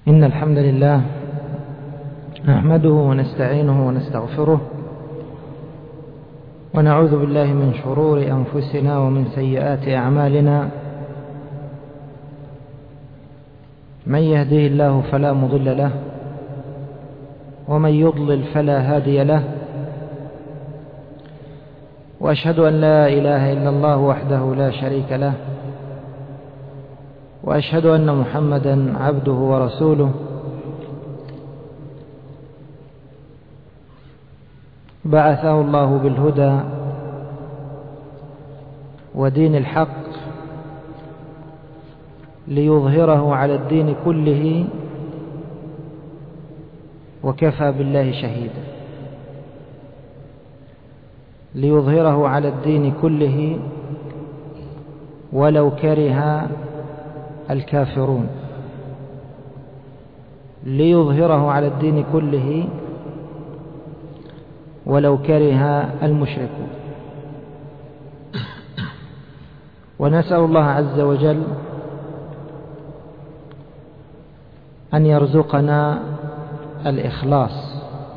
إن الحمد لله نحمده ونستعينه ونستغفره ونعوذ بالله من شرور أنفسنا ومن سيئات أعمالنا. من يهده الله فلا مضل له ومن يضلل فلا هادي له، وأشهد أن لا إله إلا الله وحده لا شريك له، وأشهد أن محمدا عبده ورسوله. بعثه الله بالهدى ودين الحق ليظهره على الدين كله، وكفى بالله شهيدا. ليظهره على الدين كله ولو كره الكافرون، ليظهره على الدين كله ولو كره المشركون. ونسأل الله عز وجل أن يرزقنا الإخلاص،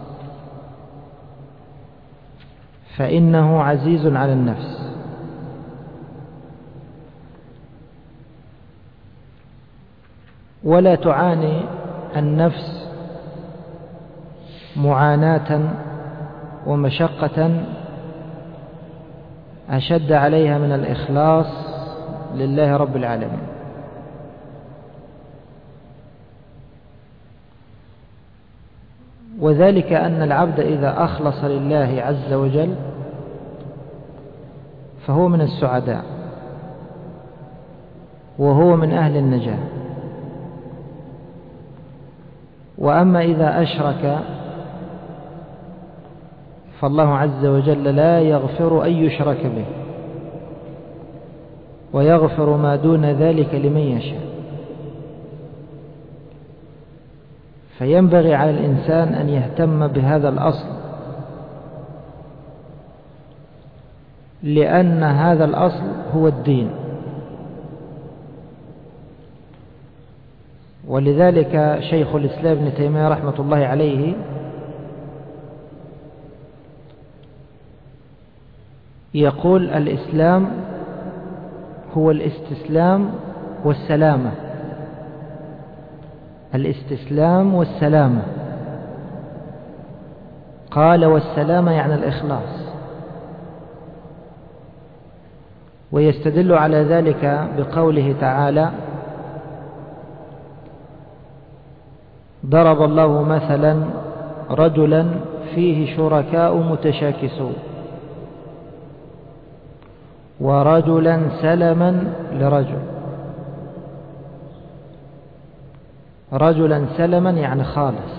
فإنه عزيز على النفس. ولا تعاني النفس معاناة ومشقة أشد عليها من الإخلاص لله رب العالمين. وذلك أن العبد إذا أخلص لله عز وجل فهو من السعداء، وهو من أهل النجاة. وأما إذا أشرك فالله عز وجل لا يغفر أن يشرك به، ويغفر ما دون ذلك لمن يشاء. فينبغي على الإنسان أن يهتم بهذا الأصل، لأن هذا الأصل هو الدين. ولذلك شيخ الإسلام ابن تيمية رحمة الله عليه يقول: الإسلام هو الاستسلام والسلامة. الاستسلام والسلامة. قال: والسلامة يعني الإخلاص. ويستدل على ذلك بقوله تعالى: ضرب الله مثلا رجلا فيه شركاء متشاكسون ورجلا سلما لرجل. رجلا سلما يعني خالص.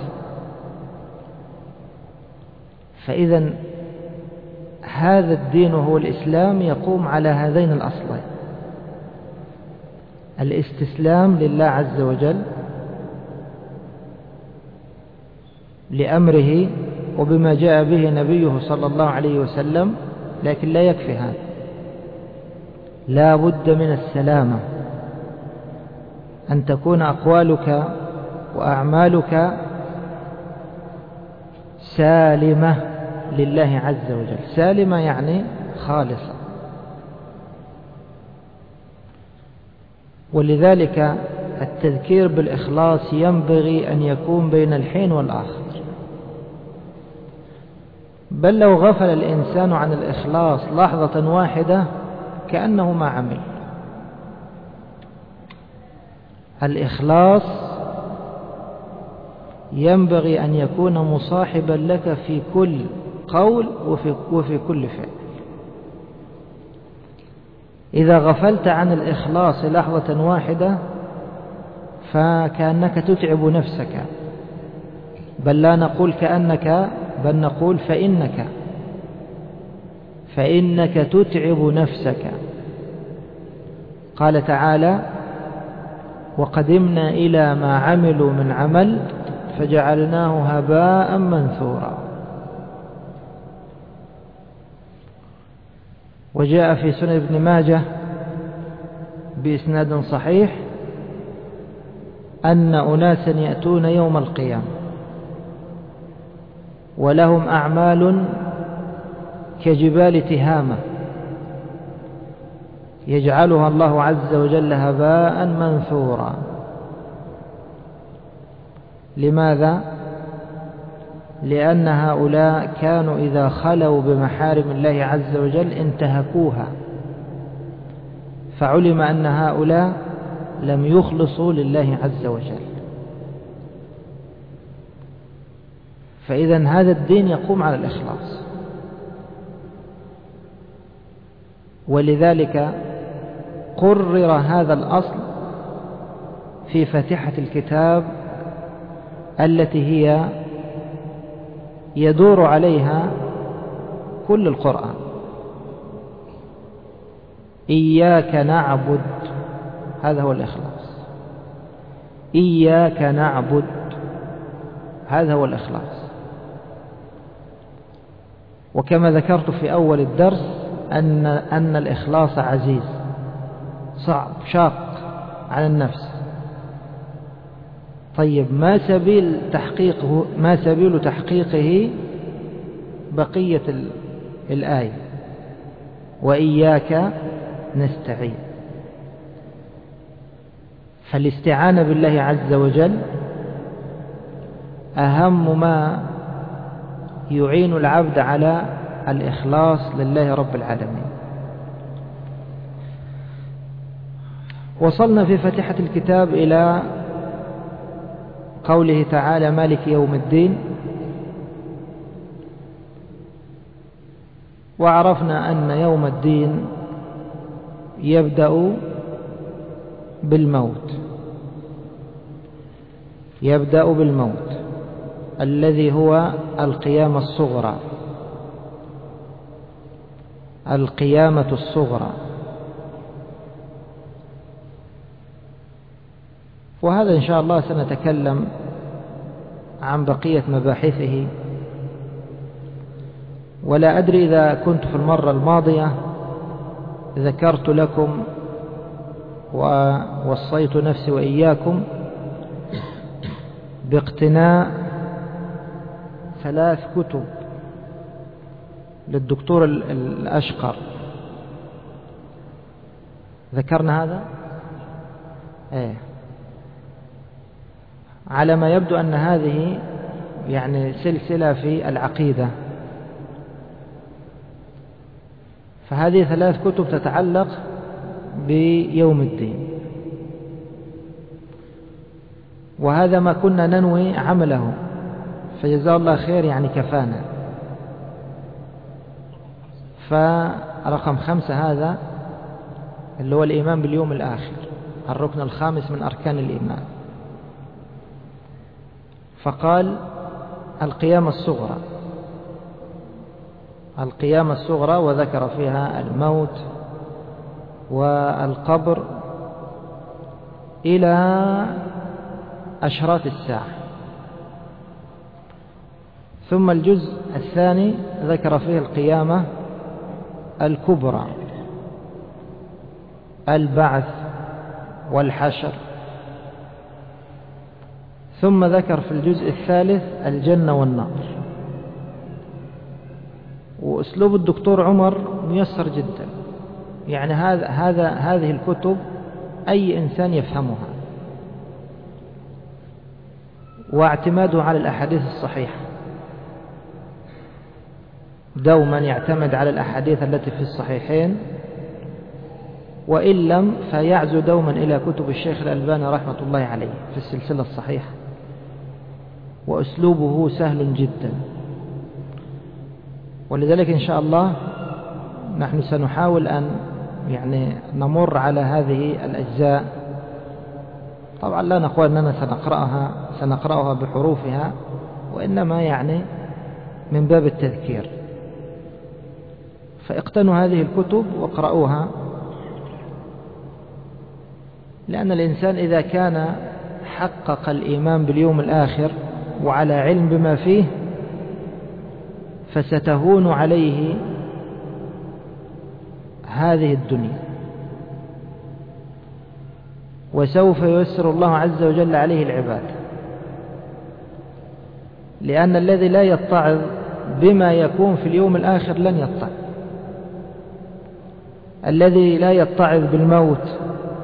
فإذا هذا الدين هو الإسلام يقوم على هذين الأصلين: الاستسلام لله عز وجل لأمره وبما جاء به نبيه صلى الله عليه وسلم. لكن لا يكفي هذا، لا بد من السلامة، أن تكون أقوالك وأعمالك سالمة لله عز وجل. سالمة يعني خالصة. ولذلك التذكير بالإخلاص ينبغي أن يكون بين الحين والآخر. بل لو غفل الإنسان عن الإخلاص لحظة واحدة كأنه ما عمل. الإخلاص ينبغي أن يكون مصاحبا لك في كل قول وفي كل فعل. إذا غفلت عن الإخلاص لحظة واحدة فكأنك تتعب نفسك. بل لا نقول كأنك، بل نقول فإنك تتعب نفسك. قال تعالى: وقدمنا إلى ما عملوا من عمل فجعلناه هباء منثورا. وجاء في سنن ابن ماجه بإسناد صحيح أن أناسا يأتون يوم القيامة ولهم أعمال كجبال تهامة يجعلها الله عز وجل هباء منثورا. لماذا؟ لأن هؤلاء كانوا إذا خلوا بمحارم الله عز وجل انتهكوها، فعلم أن هؤلاء لم يخلصوا لله عز وجل. فإذا هذا الدين يقوم على الإخلاص، ولذلك قرر هذا الأصل في فاتحة الكتاب التي هي يدور عليها كل القرآن. إياك نعبد، هذا هو الإخلاص. إياك نعبد، هذا هو الإخلاص. وكما ذكرت في أول الدرس أن الإخلاص عزيز، صعب، شاق على النفس. طيب ما سبيل تحقيقه؟ بقية الآية: وإياك نستعين. فالاستعانة بالله عز وجل أهم ما يعين العبد على الإخلاص لله رب العالمين. وصلنا في فاتحة الكتاب إلى قوله تعالى: مالك يوم الدين. وعرفنا أن يوم الدين يبدأ بالموت، يبدأ بالموت الذي هو القيامة الصغرى، القيامة الصغرى. وهذا إن شاء الله سنتكلم عن بقية مباحثه. ولا أدري إذا كنت في المرة الماضية ذكرت لكم ووصيت نفسي وإياكم باقتناء 3 كتب للدكتور الأشقر. ذكرنا هذا؟ على ما يبدو أن هذه يعني سلسلة في العقيدة. فهذه 3 كتب تتعلق بيوم الدين، وهذا ما كنا ننوي عمله، فجزاه الله خير، يعني كفانا. فرقم 5 هذا اللي هو الإيمان باليوم الآخر، الركن الخامس من أركان الإيمان. فقال القيامة الصغرى، القيامة الصغرى، وذكر فيها الموت والقبر إلى أشراط الساعة. ثم الجزء الثاني ذكر فيه القيامة الكبرى، البعث والحشر. ثم ذكر في الجزء الثالث الجنة والنار. وأسلوب الدكتور عمر ميسر جدا، يعني هذه الكتب أي إنسان يفهمها، واعتماده على الأحاديث الصحيحة. دوما يعتمد على الأحاديث التي في الصحيحين، وإن لم فيعزو دوما إلى كتب الشيخ الألباني رحمة الله عليه في السلسلة الصحيحة. وأسلوبه سهل جدا، ولذلك إن شاء الله نحن سنحاول أن يعني نمر على هذه الأجزاء. طبعا لا نقول أننا سنقرأها بحروفها، وإنما يعني من باب التذكير. فاقتنوا هذه الكتب واقرأوها، لأن الإنسان إذا كان حقق الإيمان باليوم الآخر وعلى علم بما فيه فستهون عليه هذه الدنيا. وسوف ييسر الله عز وجل عليه العباد، لأن الذي لا يتعظ بما يكون في اليوم الآخر لن يتعظ. الذي لا يتعظ بالموت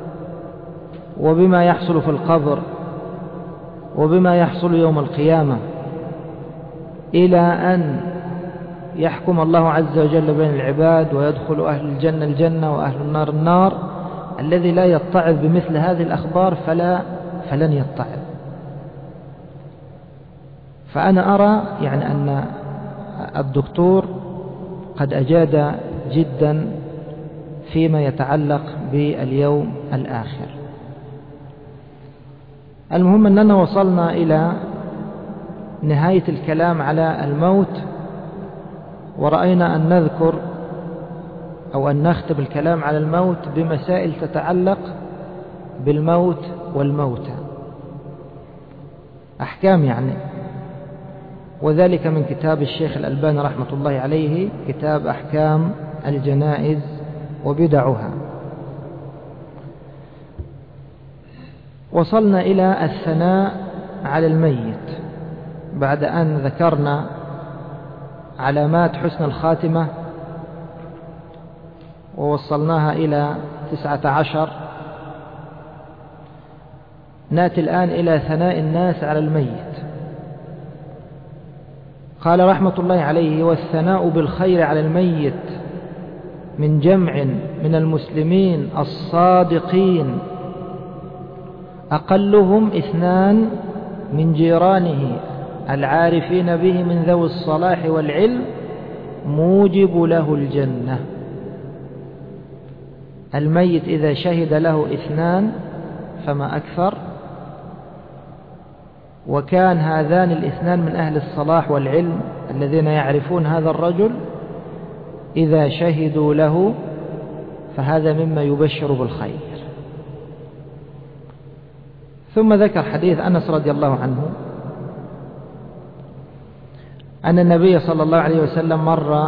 وبما يحصل في القبر وبما يحصل يوم القيامة إلى أن يحكم الله عز وجل بين العباد ويدخل أهل الجنة الجنة وأهل النار النار، الذي لا يتعظ بمثل هذه الأخبار فلن يتعظ. فأنا أرى يعني أن الدكتور قد أجاد جدا فيما يتعلق باليوم الآخر. المهم أننا وصلنا إلى نهاية الكلام على الموت، ورأينا أن نذكر أو أن نختم الكلام على الموت بمسائل تتعلق بالموت والموتى، أحكام يعني، وذلك من كتاب الشيخ الألباني رحمة الله عليه، كتاب أحكام الجنائز وبدعها. وصلنا إلى الثناء على الميت بعد أن ذكرنا علامات حسن الخاتمة ووصلناها إلى 19. نأتي الآن إلى ثناء الناس على الميت. قال رحمة الله عليه: والثناء بالخير على الميت من جمع من المسلمين الصادقين أقلهم 2 من جيرانه العارفين به من ذوي الصلاح والعلم موجب له الجنة. الميت إذا شهد له 2 فما أكثر، وكان هذان 2 من أهل الصلاح والعلم الذين يعرفون هذا الرجل، إذا شهدوا له فهذا مما يبشر بالخير. ثم ذكر حديث أنس رضي الله عنه أن النبي صلى الله عليه وسلم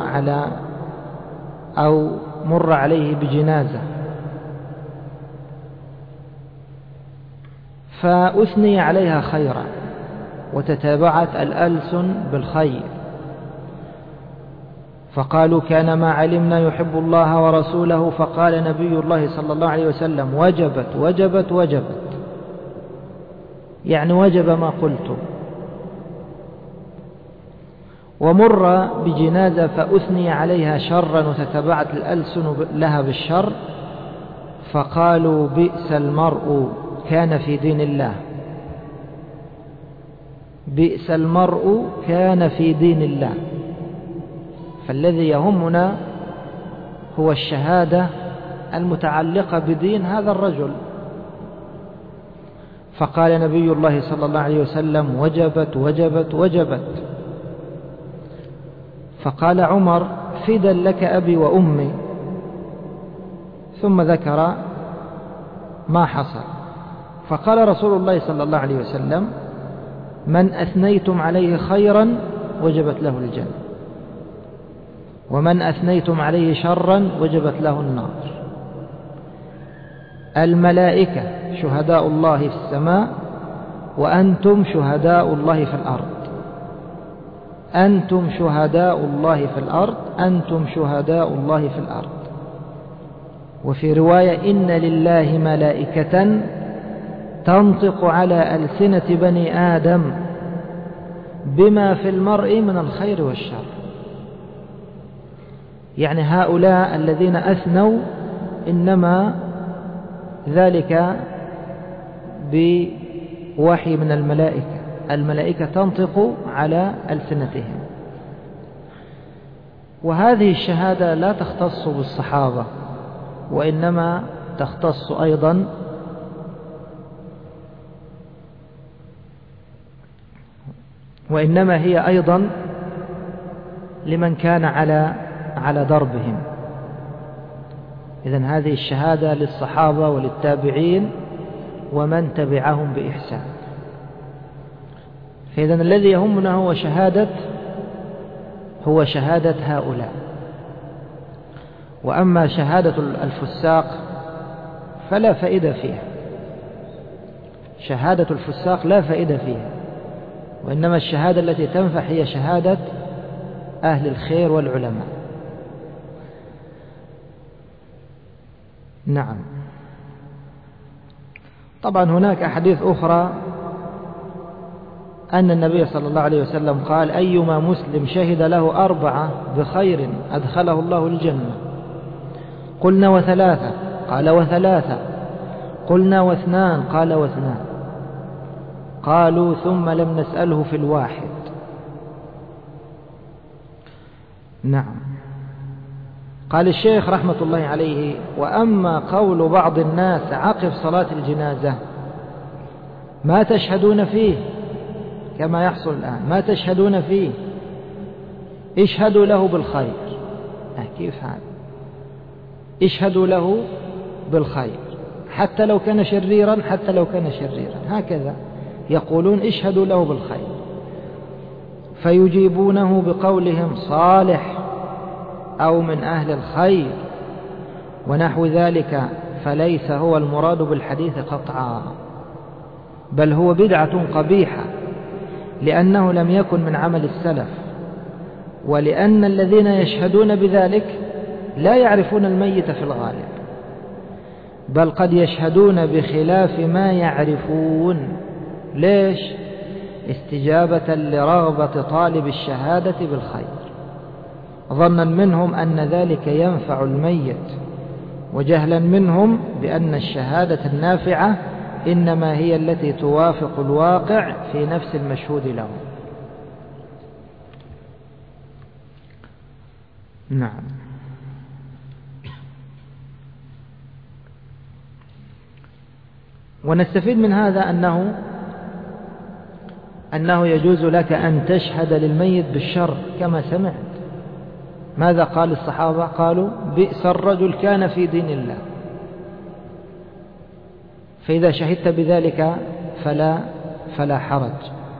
مر عليه بجنازة، فأثني عليها خيرا وتتابعت الألسن بالخير، فقالوا: كان ما علمنا يحب الله ورسوله. فقال نبي الله صلى الله عليه وسلم: وجبت وجبت وجبت، يعني وجب ما قلت. ومر بجنازة فأثني عليها شرا وتتبعت الألسن لها بالشر، فقالوا: بئس المرء كان في دين الله، بئس المرء كان في دين الله. فالذي يهمنا هو الشهادة المتعلقة بدين هذا الرجل. فقال نبي الله صلى الله عليه وسلم: وجبت وجبت وجبت. فقال عمر: فدا لك أبي وأمي. ثم ذكر ما حصل. فقال رسول الله صلى الله عليه وسلم: من أثنيتم عليه خيرا وجبت له الجنة، ومن أثنيتم عليه شرا وجبت له النار. الملائكة شهداء الله في السماء، وأنتم شهداء الله في الأرض. أنتم شهداء الله في الأرض، أنتم شهداء الله في الأرض. وفي رواية: إن لله ملائكة تنطق على ألسنة بني آدم بما في المرء من الخير والشر. يعني هؤلاء الذين أثنوا إنما ذلك بوحي من الملائكة، الملائكة تنطق على ألسنتهم. وهذه الشهادة لا تختص بالصحابة، وإنما تختص أيضا وإنما هي أيضا لمن كان على دربهم. إذن هذه الشهادة للصحابة وللتابعين ومن تبعهم بإحسان. فإذن الذي يهمنا هو شهادة هؤلاء. وأما شهادة الفساق فلا فائدة فيها، شهادة الفساق لا فائدة فيها، وإنما الشهادة التي تنفع هي شهادة أهل الخير والعلماء. نعم. طبعا هناك أحاديث أخرى أن النبي صلى الله عليه وسلم قال: أيما مسلم شهد له 4 بخير أدخله الله الجنة. قلنا: و3؟ قال: و3. قلنا: و2؟ قال: و2. قالوا: ثم لم نسأله في 1. نعم. قال الشيخ رحمة الله عليه: وأما قول بعض الناس عقب صلاة الجنازة: ما تشهدون فيه؟ كما يحصل الآن، ما تشهدون فيه؟ اشهدوا له بالخير. كيف هذا؟ اشهدوا له بالخير حتى لو كان شريرا، حتى لو كان شريرا، هكذا يقولون: اشهدوا له بالخير. فيجيبونه بقولهم: صالح أو من أهل الخير ونحو ذلك، فليس هو المراد بالحديث قطعا، بل هو بدعة قبيحة، لأنه لم يكن من عمل السلف، ولأن الذين يشهدون بذلك لا يعرفون الميت في الغالب، بل قد يشهدون بخلاف ما يعرفون. ليش؟ استجابة لرغبة طالب الشهادة بالخير، ظنا منهم أن ذلك ينفع الميت، وجهلا منهم بأن الشهادة النافعة إنما هي التي توافق الواقع في نفس المشهود له. نعم. ونستفيد من هذا أنه يجوز لك أن تشهد للميت بالشر كما سمعت. ماذا قال الصحابة؟ قالوا: بئس الرجل كان في دين الله. فإذا شهدت بذلك فلا حرج،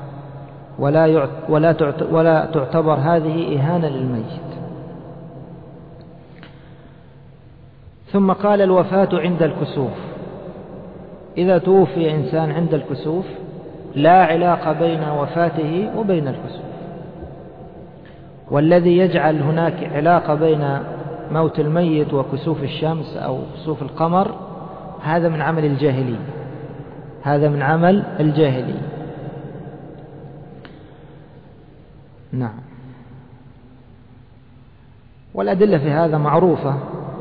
ولا تعتبر هذه إهانة للميت. ثم قال: الوفاة عند الكسوف. إذا توفي إنسان عند الكسوف لا علاقة بين وفاته وبين الكسوف، والذي يجعل هناك علاقة بين موت الميت وكسوف الشمس أو كسوف القمر هذا من عمل الجاهلية، هذا من عمل الجاهلية. نعم. والأدلة في هذا معروفة.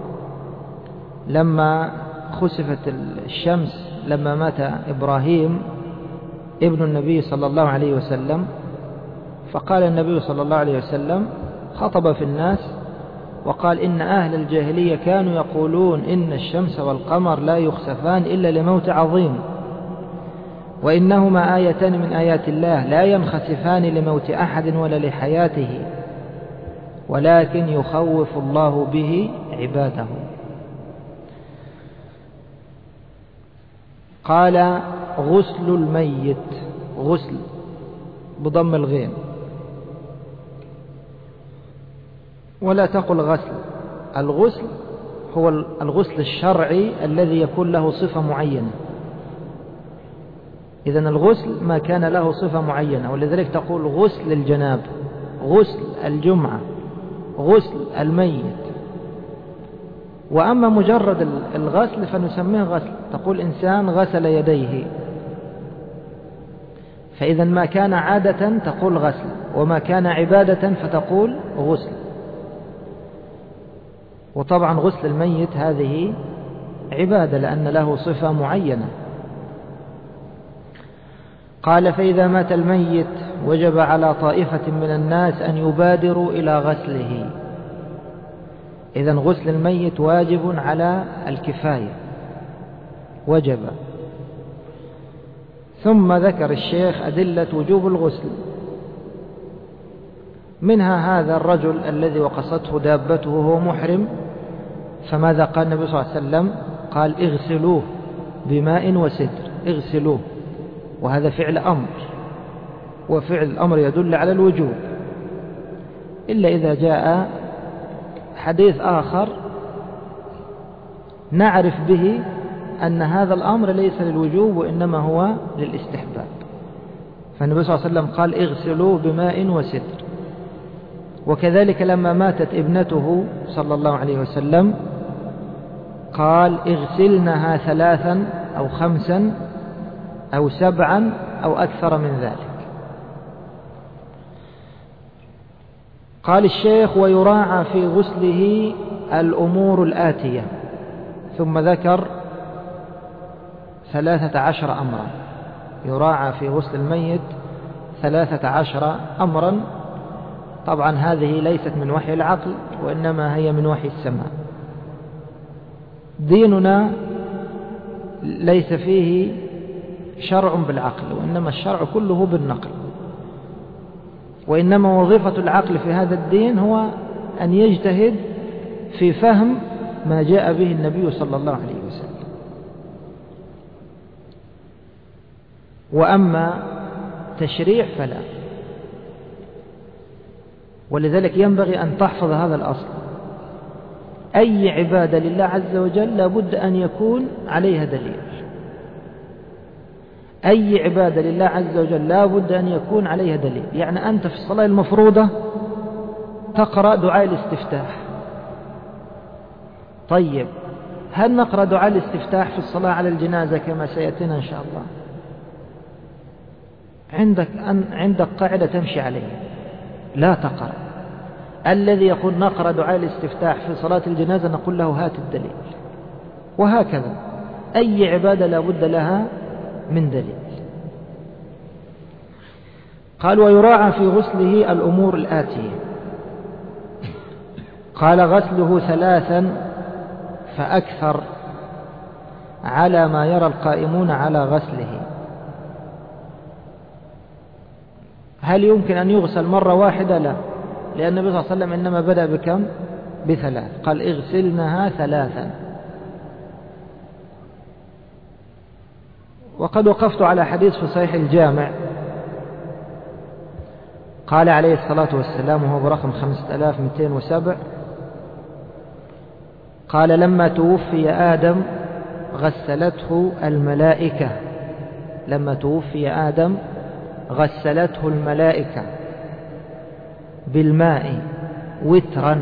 لما خسفت الشمس لما مات إبراهيم ابن النبي صلى الله عليه وسلم، فقال النبي صلى الله عليه وسلم خطب في الناس وقال: إن أهل الجاهلية كانوا يقولون إن الشمس والقمر لا يخسفان إلا لموت عظيم، وإنهما آيتان من آيات الله لا ينخسفان لموت أحد ولا لحياته، ولكن يخوف الله به عباده. قال: غسل الميت، غسل بضم الغين، ولا تقل غسل. الغسل هو الغسل الشرعي الذي يكون له صفة معينة. إذن الغسل ما كان له صفة معينة، ولذلك تقول غسل الجناب، غسل الجمعة، غسل الميت. وأما مجرد الغسل فنسميه غسل، تقول إنسان غسل يديه. فإذا ما كان عادة تقول غسل، وما كان عبادة فتقول غسل. وطبعا غسل الميت هذه عبادة لأن له صفة معينة. قال: فإذا مات الميت وجب على طائفة من الناس أن يبادروا إلى غسله. إذن غسل الميت واجب على الكفاية، وجب. ثم ذكر الشيخ أدلة وجوب الغسل، منها هذا الرجل الذي وقصته دابته وهو محرم، فماذا قال النبي صلى الله عليه وسلم؟ قال: اغسلوه بماء وسدر، اغسلوه. وهذا فعل أمر، وفعل الأمر يدل على الوجوب، إلا إذا جاء حديث آخر نعرف به أن هذا الأمر ليس للوجوب وإنما هو للاستحباب. فالنبي صلى الله عليه وسلم قال اغسلوا بماء وسدر. وكذلك لما ماتت ابنته صلى الله عليه وسلم قال اغسلنها 3 أو 5 أو 7 أو أكثر من ذلك. قال الشيخ ويراعى في غسله الأمور الآتية، ثم ذكر 13 أمرا. يراعى في غسل الميت 13 أمرا. طبعا هذه ليست من وحي العقل وإنما هي من وحي السماء. ديننا ليس فيه شرع بالعقل وإنما الشرع كله بالنقل، وإنما وظيفة العقل في هذا الدين هو أن يجتهد في فهم ما جاء به النبي صلى الله عليه وسلم. وأما تشريع فلا. ولذلك ينبغي أن تحفظ هذا الأصل. أي عبادة لله عز وجل لابد أن يكون عليها دليل. أي عبادة لله عز وجل لابد أن يكون عليها دليل. يعني أنت في الصلاة المفروضة تقرأ دعاء الاستفتاح. طيب هل نقرأ دعاء الاستفتاح في الصلاة على الجنازة كما سيأتينا إن شاء الله؟ عندك قاعدة تمشي عليها، لا تقرأ. الذي يقول نقرأ دعاء الاستفتاح في صلاة الجنازة نقول له هات الدليل. وهكذا أي عبادة لا بد لها من دليل. قال ويراعى في غسله الأمور الآتية. قال غسله 3 فأكثر على ما يرى القائمون على غسله. هل يمكن أن يغسل مرة واحدة؟ لا، لأن النبي صلى الله عليه وسلم إنما بدأ بكم؟ ب3. قال اغسلنها 3. وقد وقفت على حديث في صحيح الجامع قال عليه الصلاة والسلام وهو برقم 5207 قال لما توفي آدم غسلته الملائكة. لما توفي آدم غسلته الملائكة بالماء وترا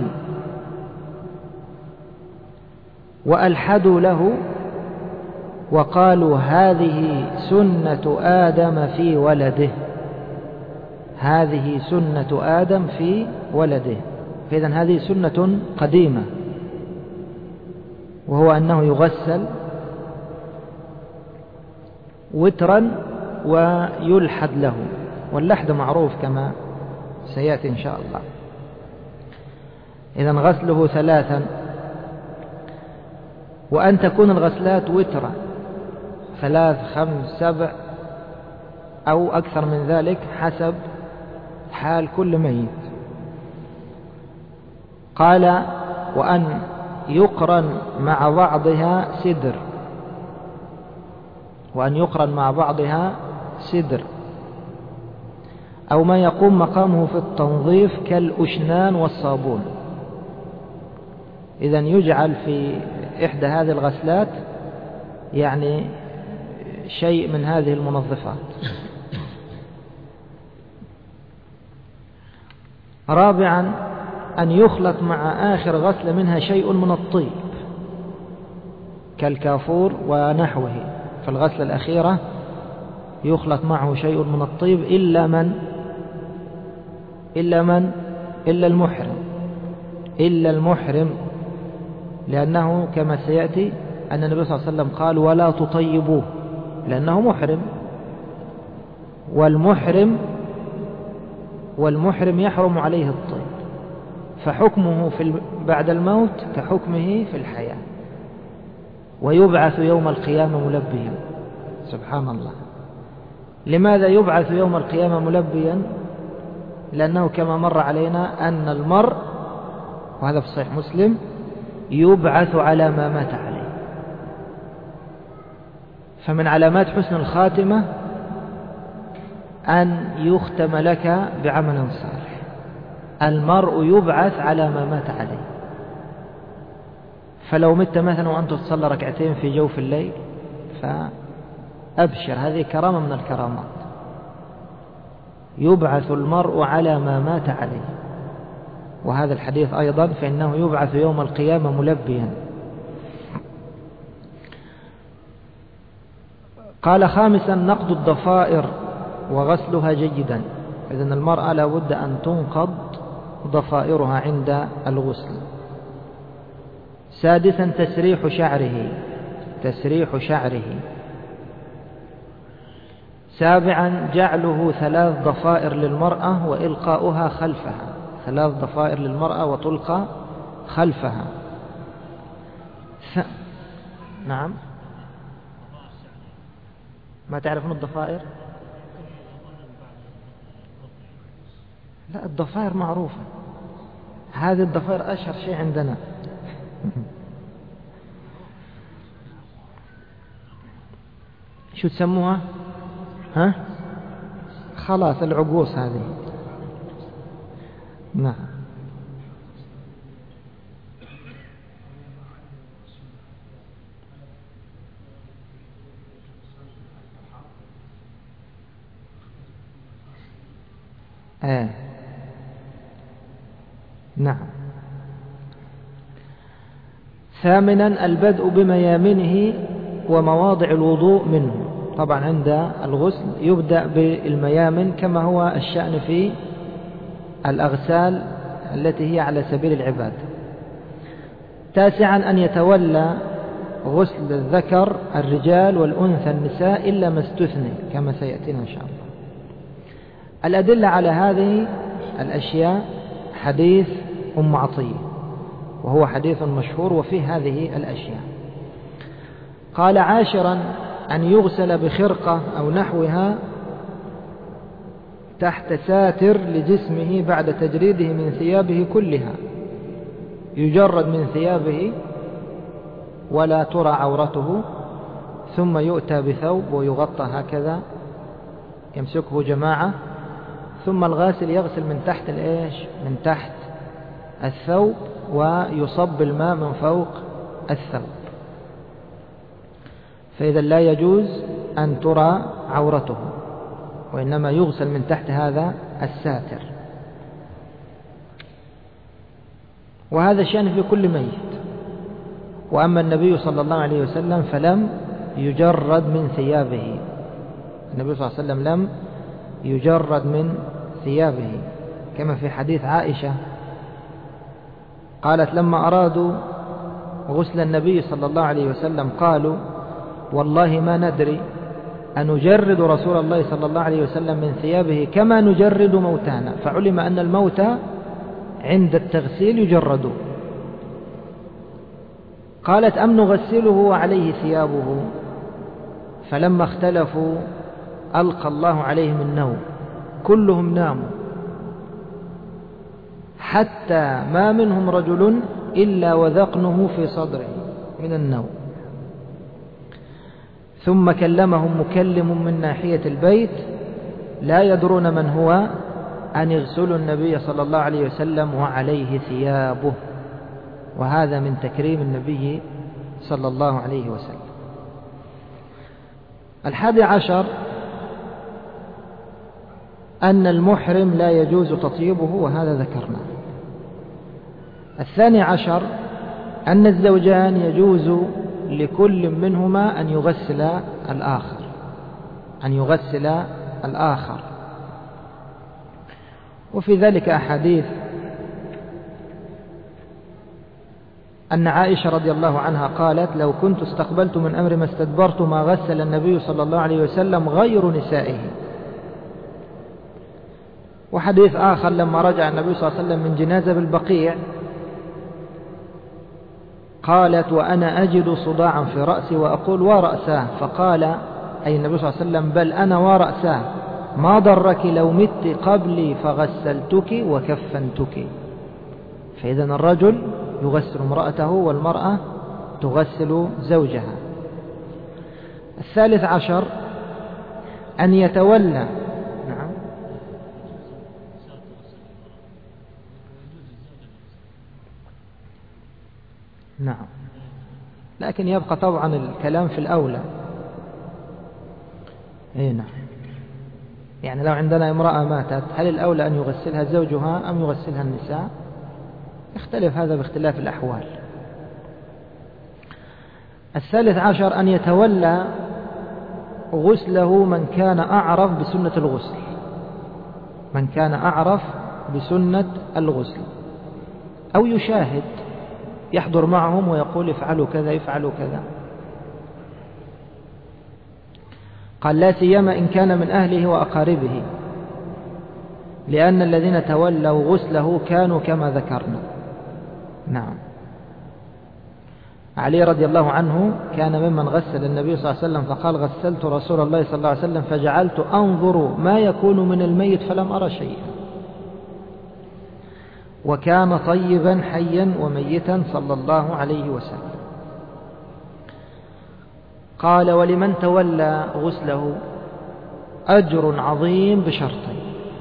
وألحدوا له وقالوا هذه سنة آدم في ولده. هذه سنة آدم في ولده. فإذن هذه سنة قديمة، وهو أنه يغسل وترا ويلحد له، واللحد معروف كما سيأتي إن شاء الله. إذن غسله 3، وأن تكون الغسلات وترا 3 5 7 أو أكثر من ذلك حسب حال كل ميت. قال وأن يقرن مع بعضها سدر. وأن يقرن مع بعضها سدر أو ما يقوم مقامه في التنظيف كالأشنان والصابون. إذن يجعل في إحدى هذه الغسلات يعني شيء من هذه المنظفات. رابعا أن يخلط مع آخر غسلة منها شيء من الطيب كالكافور ونحوه. في الغسلة الأخيرة يخلط معه شيء من الطيب إلا المحرم، لأنه كما سيأتي أن النبي صلى الله عليه وسلم قال ولا تطيبوه لأنه محرم، والمحرم يحرم عليه الطيب، فحكمه بعد الموت كحكمه في الحياة، ويبعث يوم القيامة ملبيا. سبحان الله. لماذا يبعث يوم القيامة ملبيا؟ لأنه كما مر علينا أن المرء، وهذا في صحيح مسلم، يبعث على ما مات عليه. فمن علامات حسن الخاتمة أن يختم لك بعمل صالح. المرء يبعث على ما مات عليه. فلو مت مثلا وأنت تصلى ركعتين في جوف الليل فأبشر، هذه كرامة من الكرامات. يبعث المرء على ما مات عليه، وهذا الحديث أيضا فإنه يبعث يوم القيامة ملبيا. قال خامسا نقض الضفائر وغسلها جيدا، إذن المرأة لابد أن تنقض ضفائرها عند الغسل. سادسا تسريح شعره. سابعا جعله 3 ضفائر للمرأة وإلقاؤها خلفها، 3 ضفائر للمرأة وتلقى خلفها. نعم، ما تعرفون الضفائر؟ لا، الضفائر معروفة، هذه الضفائر أشهر شيء عندنا. شو تسموها؟ ها؟ خلاص، العقوس هذه. نعم. نعم. ثامنا البدء بميامنه ومواضع الوضوء منه. طبعا عند الغسل يبدأ بالميامن كما هو الشأن في الأغسال التي هي على سبيل العبادة. تاسعا أن يتولى غسل الذكر الرجال والأنثى النساء إلا ما استثني كما سيأتينا إن شاء الله. الأدلة على هذه الأشياء حديث أم عطية، وهو حديث مشهور وفيه هذه الأشياء. قال عاشرا أن يغسل بخرقة أو نحوها تحت ساتر لجسمه بعد تجريده من ثيابه كلها، يجرد من ثيابه ولا ترى عورته، ثم يؤتى بثوب ويغطى هكذا، يمسكه جماعة، ثم الغاسل يغسل من تحت من تحت الثوب ويصب الماء من فوق الثوب، فإذا لا يجوز أن ترى عورته، وإنما يغسل من تحت هذا الساتر. وهذا شأن في كل ميت. وأما النبي صلى الله عليه وسلم فلم يجرد من ثيابه، النبي صلى الله عليه وسلم لم يجرد من ثيابه، كما في حديث عائشة قالت لما أرادوا غسل النبي صلى الله عليه وسلم قالوا والله ما ندري أنجرد رسول الله صلى الله عليه وسلم من ثيابه كما نجرد موتانا، فعلم أن الموتى عند التغسيل يجردون. قالت أم نغسله وعليه ثيابه، فلما اختلفوا ألقى الله عليهم النوم، كلهم ناموا حتى ما منهم رجل إلا وذقنه في صدره من النوم. ثم كلمهم مكلم من ناحية البيت لا يدرون من هو أن يغسلوا النبي صلى الله عليه وسلم وعليه ثيابه، وهذا من تكريم النبي صلى الله عليه وسلم. 11 أن المحرم لا يجوز تطيبه، وهذا ذكرنا. 12 أن الزوجان يجوز لكل منهما أن يغسل الآخر، وفي ذلك أحاديث أن عائشة رضي الله عنها قالت لو كنت استقبلت من أمر ما استدبرت ما غسل النبي صلى الله عليه وسلم غير نسائه. وحديث آخر لما رجع النبي صلى الله عليه وسلم من جنازة بالبقيع قالت وأنا أجد صداعا في رأسي وأقول ورأساه، فقال أي النبي صلى الله عليه وسلم بل أنا ورأساه، ما ضرك لو مت قبلي فغسلتك وكفنتك. فإذا الرجل يغسل امرأته والمرأة تغسل زوجها. 13 أن يتولى نعم، لكن يبقى طبعا الكلام في الأولى، نعم. يعني لو عندنا امرأة ماتت هل الأولى أن يغسلها زوجها أم يغسلها النساء؟ يختلف هذا باختلاف الأحوال. 13 أن يتولى غسله من كان أعرف بسنة الغسل، من كان أعرف بسنة الغسل، أو يشاهد، يحضر معهم ويقول افعلوا كذا افعلوا كذا. قال لا سيما إن كان من أهله وأقاربه، لأن الذين تولوا غسله كانوا كما ذكرنا. نعم. علي رضي الله عنه كان ممن غسل النبي صلى الله عليه وسلم، فقال غسلت رسول الله صلى الله عليه وسلم فجعلت أنظر ما يكون من الميت فلم أرى شيئا، وكان طيبا حيا وميتا صلى الله عليه وسلم. قال ولمن تولى غسله أجر عظيم بشرطين.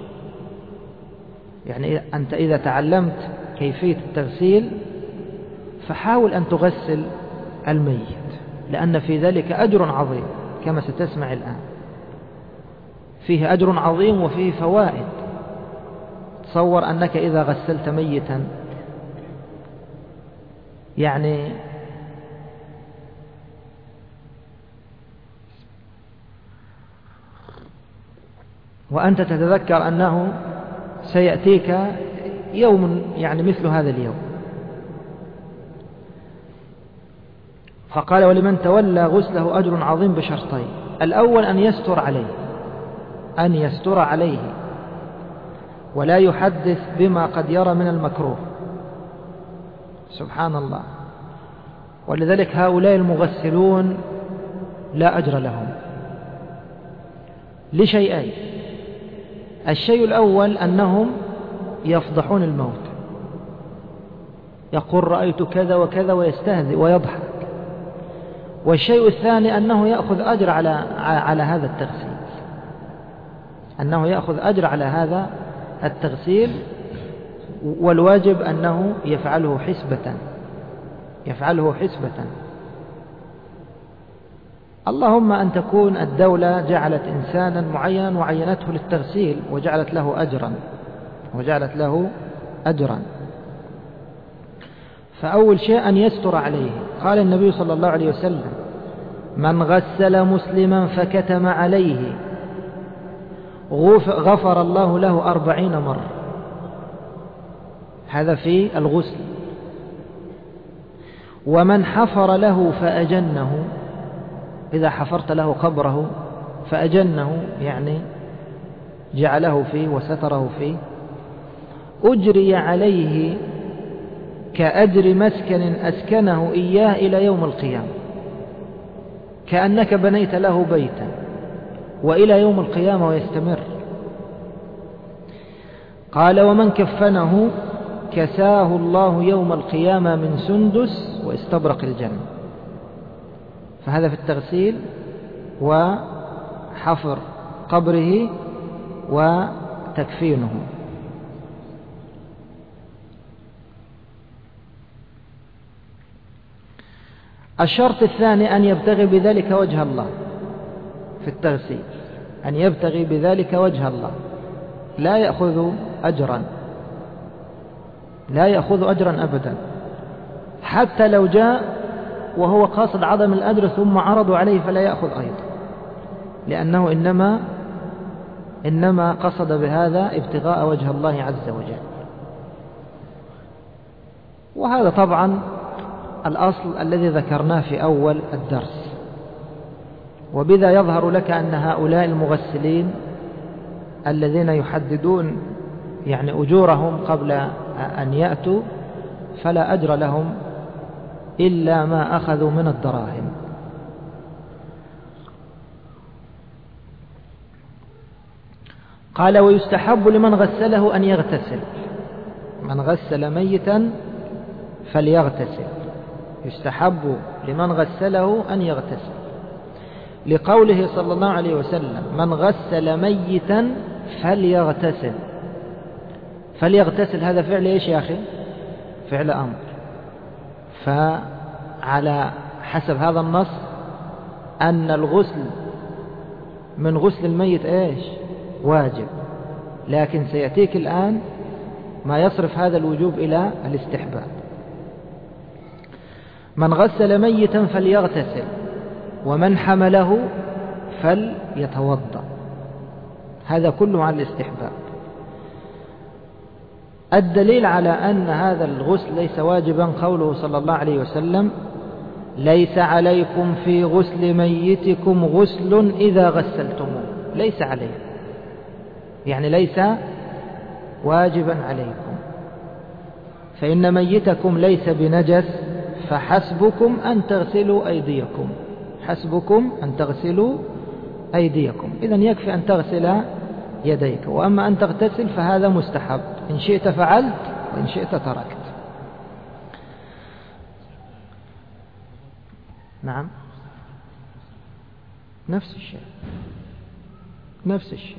يعني أنت إذا تعلمت كيفية التغسيل فحاول أن تغسل الميت، لأن في ذلك أجر عظيم كما ستسمع الآن. فيه أجر عظيم وفيه فوائد. تصور أنك إذا غسلت ميتا يعني وأنت تتذكر أنه سيأتيك يوم يعني مثل هذا اليوم. فقال ولمن تولى غسله أجر عظيم بشرطين. الأول أن يستر عليه، أن يستر عليه ولا يحدث بما قد يرى من المكروه. سبحان الله. ولذلك هؤلاء المغسلون لا أجر لهم لشيئين. الشيء الأول أنهم يفضحون الموت، يقول رأيت كذا وكذا ويستهزئ ويضحك. والشيء الثاني أنه يأخذ أجر على هذا التغسيل، أنه يأخذ أجر على هذا التغسيل، والواجب أنه يفعله حسبة، يفعله حسبة. اللهم أن تكون الدولة جعلت إنسانا معينا وعينته للتغسيل وجعلت له أجرا، وجعلت له أجرا. فأول شيء أن يستر عليه. قال النبي صلى الله عليه وسلم من غسل مسلما فكتم عليه غفر الله له 40 مرة. هذا في الغسل. ومن حفر له فأجنه، إذا حفرت له قبره فأجنه يعني جعله فيه وستره فيه، أجري عليه كأجر مسكن أسكنه إياه إلى يوم القيامة، كأنك بنيت له بيتا وإلى يوم القيامة ويستمر. قال ومن كفنه كساه الله يوم القيامة من سندس واستبرق الجنة. فهذا في التغسيل وحفر قبره وتكفينه. الشرط الثاني أن يبتغي بذلك وجه الله في التغسيل، أن يبتغي بذلك وجه الله، لا يأخذ أجرا، لا يأخذ أجرا أبدا. حتى لو جاء وهو قاصد عدم الأجر ثم عرضوا عليه فلا يأخذ أيضا، لأنه إنما قصد بهذا ابتغاء وجه الله عز وجل. وهذا طبعا الأصل الذي ذكرناه في أول الدرس. وبذا يظهر لك أن هؤلاء المغسلين الذين يحددون يعني أجورهم قبل أن يأتوا فلا أجر لهم إلا ما أخذوا من الدراهم. قال ويستحب لمن غسله أن يغتسل. من غسل ميتا فليغتسل، يستحب لمن غسله أن يغتسل، لقوله صلى الله عليه وسلم من غسل ميتا فليغتسل. فليغتسل هذا فعل إيش يا أخي؟ فعل أمر. فعلى حسب هذا النص أن الغسل من غسل الميت إيش؟ واجب، لكن سيأتيك الآن ما يصرف هذا الوجوب إلى الاستحباب. من غسل ميتا فليغتسل، ومن حمله فليتوضأ. هذا كله عن الاستحباب. الدليل على أن هذا الغسل ليس واجبا قوله صلى الله عليه وسلم: ليس عليكم في غسل ميتكم غسل إذا غسلتموه. ليس عليكم يعني ليس واجبا عليكم، فإن ميتكم ليس بنجس، فحسبكم أن تغسلوا أيديكم. حسبكم أن تغسلوا أيديكم، إذن يكفي أن تغسل يديك. وأما أن تغتسل فهذا مستحب، إن شئت فعلت وإن شئت تركت. نعم، نفس الشيء، نفس الشيء.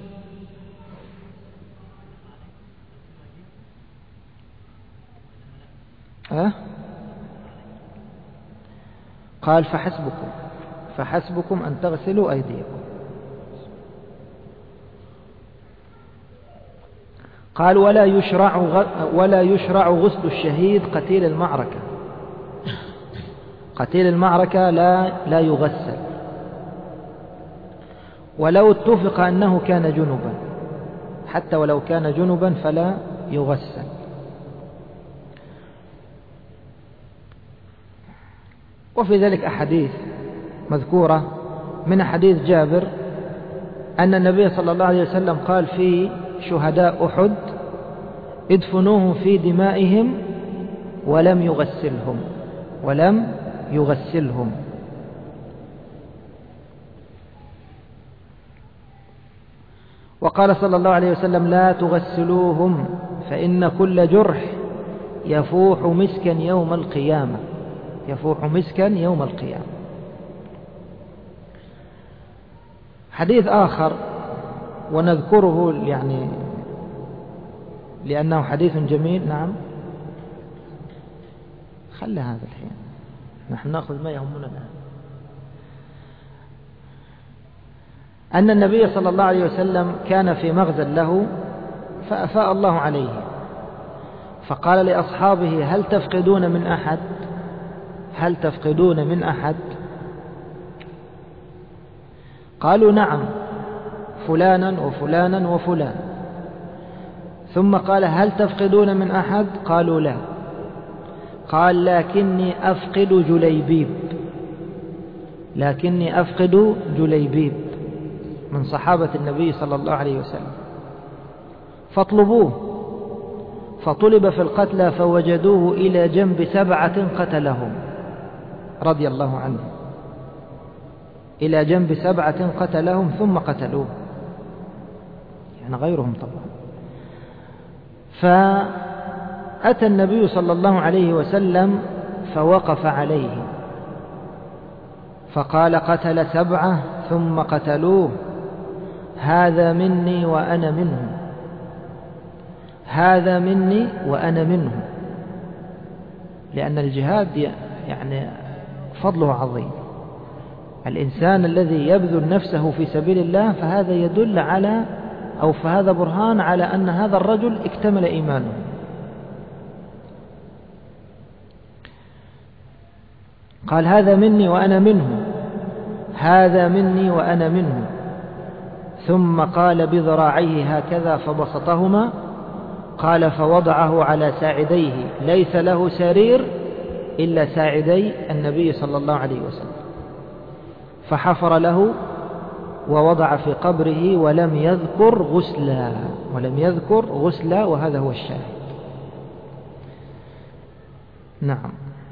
قال فحسبكم أن تغسلوا أيديكم. قال: ولا يشرع غسل الشهيد قتيل المعركة. قتيل المعركة لا يغسل، ولو اتفق أنه كان جنبا، حتى ولو كان جنبا فلا يغسل. وفي ذلك أحاديث مذكورة، من حديث جابر أن النبي صلى الله عليه وسلم قال في شهداء أحد: ادفنوهم في دمائهم ولم يغسلهم. وقال صلى الله عليه وسلم: لا تغسلوهم فإن كل جرح يفوح مسكا يوم القيامة. يفوح مسكا يوم القيامة. حديث آخر ونذكره يعني لأنه حديث جميل. نعم، خلي هذا الحين، نحن نأخذ ما يهمنا الآن. أن النبي صلى الله عليه وسلم كان في مغزى له فأفاء الله عليه، فقال لأصحابه: هل تفقدون من أحد؟ قالوا: نعم، فلانا وفلانا وفلان. ثم قال: هل تفقدون من أحد؟ قالوا: لا. قال: لكني أفقد جليبيب من صحابة النبي صلى الله عليه وسلم، فاطلبوه. فطلب في القتلى فوجدوه إلى جنب 7 قتلهم رضي الله عنه، إلى جنب 7 قتلهم ثم قتلوه، يعني غيرهم طبعا. فأتى النبي صلى الله عليه وسلم فوقف عليه فقال: قتل 7 ثم قتلوه، هذا مني وأنا منه، هذا مني وأنا منه. لأن الجهاد يعني فضله عظيم. الإنسان الذي يبذل نفسه في سبيل الله فهذا يدل على، أو فهذا برهان على أن هذا الرجل اكتمل إيمانه. قال: هذا مني وأنا منه، هذا مني وأنا منه. ثم قال بذراعيه هكذا فبسطهما. قال: فوضعه على ساعديه، ليس له سرير إلا ساعدي النبي صلى الله عليه وسلم، فحفر له ووضع في قبره ولم يذكر غسلا، وهذا هو الشاهد. نعم.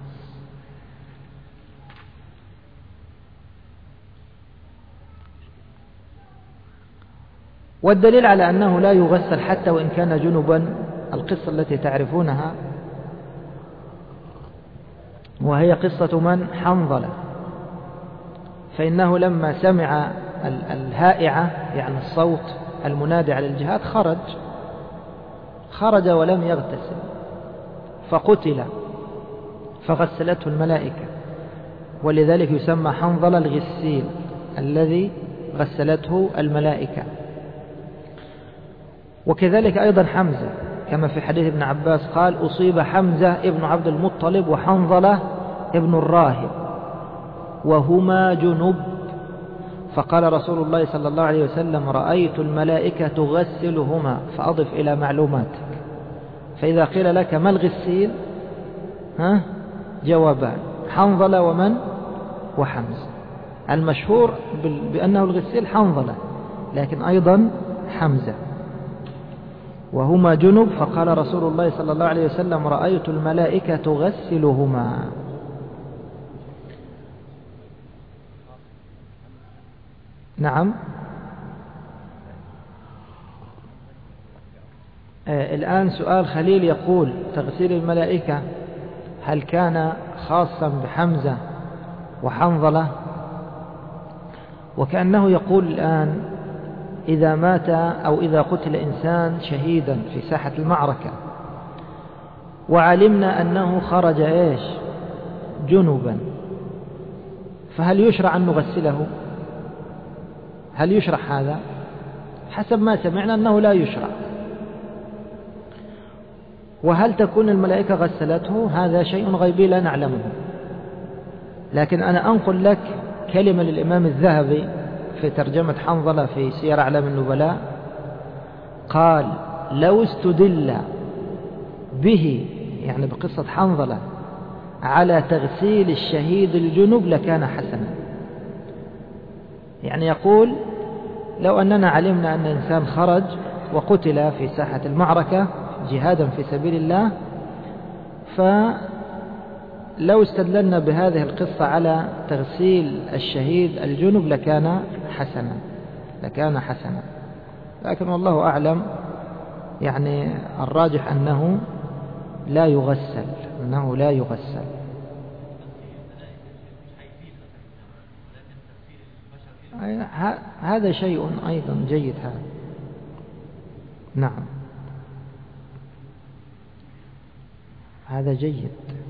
والدليل على أنه لا يغسل حتى وإن كان جنبا القصة التي تعرفونها، وهي قصة من؟ حنظلة. فإنه لما سمع الهائعة، يعني الصوت المنادي على الجهاد، خرج ولم يغتسل فقتل، فغسلته الملائكة. ولذلك يسمى حنظلة الغسيل، الذي غسلته الملائكة. وكذلك أيضا حمزة، كما في حديث ابن عباس قال: أصيب حمزة ابن عبد المطلب وحنظلة ابن الراهب وهما جنب، فقال رسول الله صلى الله عليه وسلم: رأيت الملائكة تغسلهما. فأضف إلى معلوماتك، فإذا قيل لك ما الغسيل جوابان: حنظلة ومن؟ وحمزة. المشهور بأنه الغسيل حنظلة، لكن أيضا حمزة. وهما جنب، فقال رسول الله صلى الله عليه وسلم: رأيت الملائكة تغسلهما. نعم. الآن سؤال خليل يقول: تغسيل الملائكة هل كان خاصا بحمزة وحنظلة؟ وكأنه يقول الآن: إذا مات أو إذا قتل إنسان شهيدا في ساحة المعركة وعلمنا أنه خرج جنبا، فهل يشرع أن نغسله؟ هل يشرع هذا؟ حسب ما سمعنا أنه لا يشرع. وهل تكون الملائكة غسلته؟ هذا شيء غيبي لا نعلمه، لكن أنا أنقل لك كلمة للإمام الذهبي في ترجمة حنظلة في سير أعلام النبلاء، قال: لو استدل به، يعني بقصة حنظلة، على تغسيل الشهيد الجنب لكان حسنا. يعني يقول: لو أننا علمنا أن إنسان خرج وقتل في ساحة المعركة جهادا في سبيل الله، فلو استدللنا بهذه القصة على تغسيل الشهيد الجنب لكان حسنا. لكن والله أعلم، يعني الراجح أنه لا يغسل. هذا شيء أيضا جيد هذا. نعم، هذا جيد.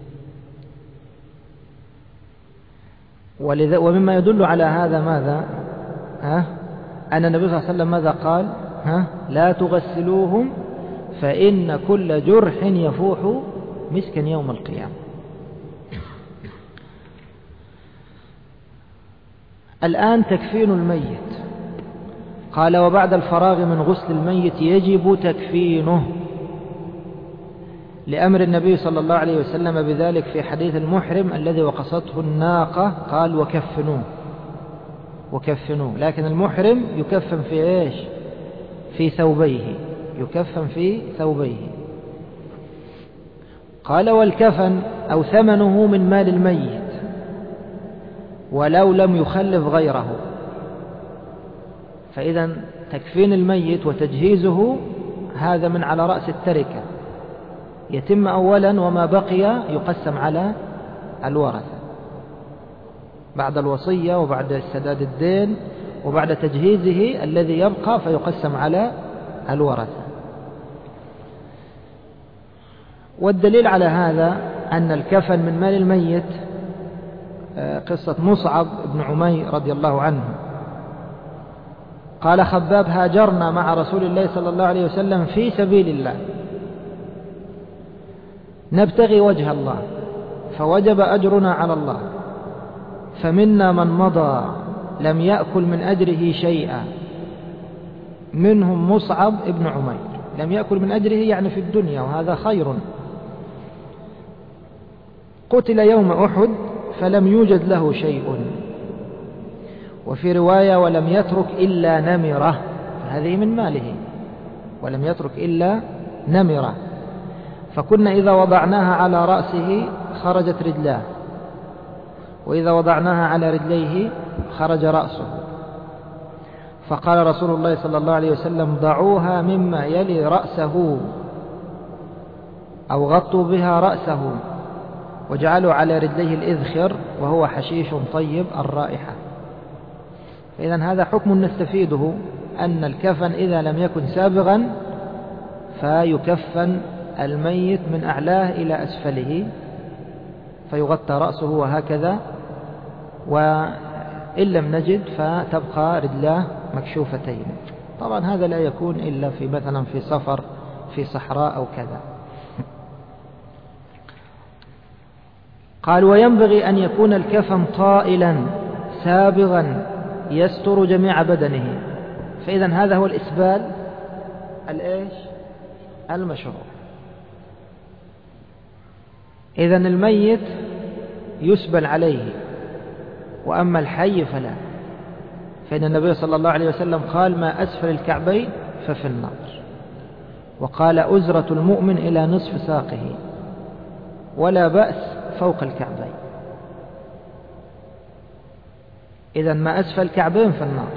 ومما يدل على هذا ماذا؟ أن النبي صلى الله عليه وسلم ماذا قال؟ لا تغسلوهم فإن كل جرح يفوح مسكا يوم القيامة. الآن تكفين الميت. قال: وبعد الفراغ من غسل الميت يجب تكفينه، لأمر النبي صلى الله عليه وسلم بذلك في حديث المحرم الذي وقصته الناقة، قال: وكفنوه. لكن المحرم يكفن في في ثوبيه. قال: والكفن أو ثمنه من مال الميت ولو لم يخلف غيره. فإذا تكفين الميت وتجهيزه هذا من على رأس التركة، يتم أولا، وما بقي يقسم على الورثة بعد الوصية وبعد سداد الدين وبعد تجهيزه، الذي يبقى فيقسم على الورثة. والدليل على هذا أن الكفن من مال الميت قصة مصعب بن عمير رضي الله عنه. قال خباب: هاجرنا مع رسول الله صلى الله عليه وسلم في سبيل الله نبتغي وجه الله، فوجب أجرنا على الله، فمنا من مضى لم يأكل من أجره شيئا، منهم مصعب بن عمير. لم يأكل من أجره يعني في الدنيا، وهذا خير. قتل يوم أحد فلم يوجد له شيء. وفي رواية: ولم يترك إلا نمرة، هذه من ماله، ولم يترك إلا نمرة. فكنا إذا وضعناها على رأسه خرجت رجلاه، وإذا وضعناها على رجليه خرج رأسه. فقال رسول الله صلى الله عليه وسلم: ضعوها مما يلي رأسه، أو غطوا بها رأسه، وجعلوا على رجليه الإذخر وهو حشيش طيب الرائحة. فإذا هذا حكم نستفيده، أن الكفن إذا لم يكن سابغا فيكفن الميت من أعلاه إلى أسفله، فيغطى رأسه وهكذا، إن لم نجد فتبقى رجلاه مكشوفتين. طبعا هذا لا يكون إلا في مثلا في سفر في صحراء أو كذا. قال وينبغي أن يكون الكفن طائلا سابغا يستر جميع بدنه. فإذا هذا هو الإسبال المشروع. إذا الميت يسبل عليه، وأما الحي فلا، فإن النبي صلى الله عليه وسلم قال ما أسفل الكعبين ففي النار، وقال أزرة المؤمن إلى نصف ساقه، ولا بأس فوق الكعبين. إذا ما أسفل الكعبين في النار.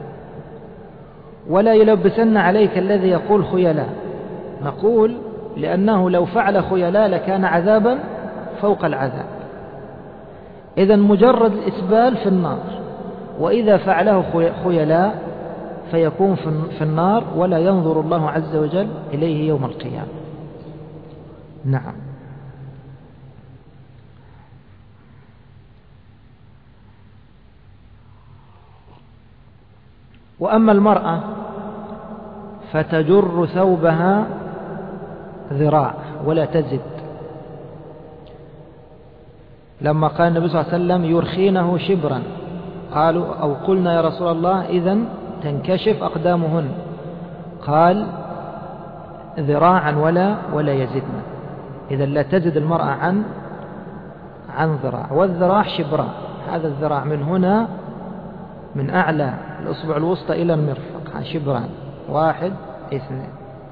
ولا يلبسن عليك الذي يقول خيلاء، نقول لأنه لو فعل خيلاء لكان عذابا فوق العذاب. إذا مجرد الإسبال في النار، وإذا فعله خيلاء فيكون في النار ولا ينظر الله عز وجل إليه يوم القيامة. نعم. وأما المرأة فتجر ثوبها ذراع ولا تزد، لما قال النبي صلى الله عليه وسلم يرخينه شبرا، قالوا أو قلنا يا رسول الله إذن تنكشف أقدامهن، قال ذراعا ولا يزدن. إذا لا تزد المرأة عن ذراع، والذراع شبران. هذا الذراع من هنا من أعلى الأصبع الوسطى إلى المرفق شبران، 1 2.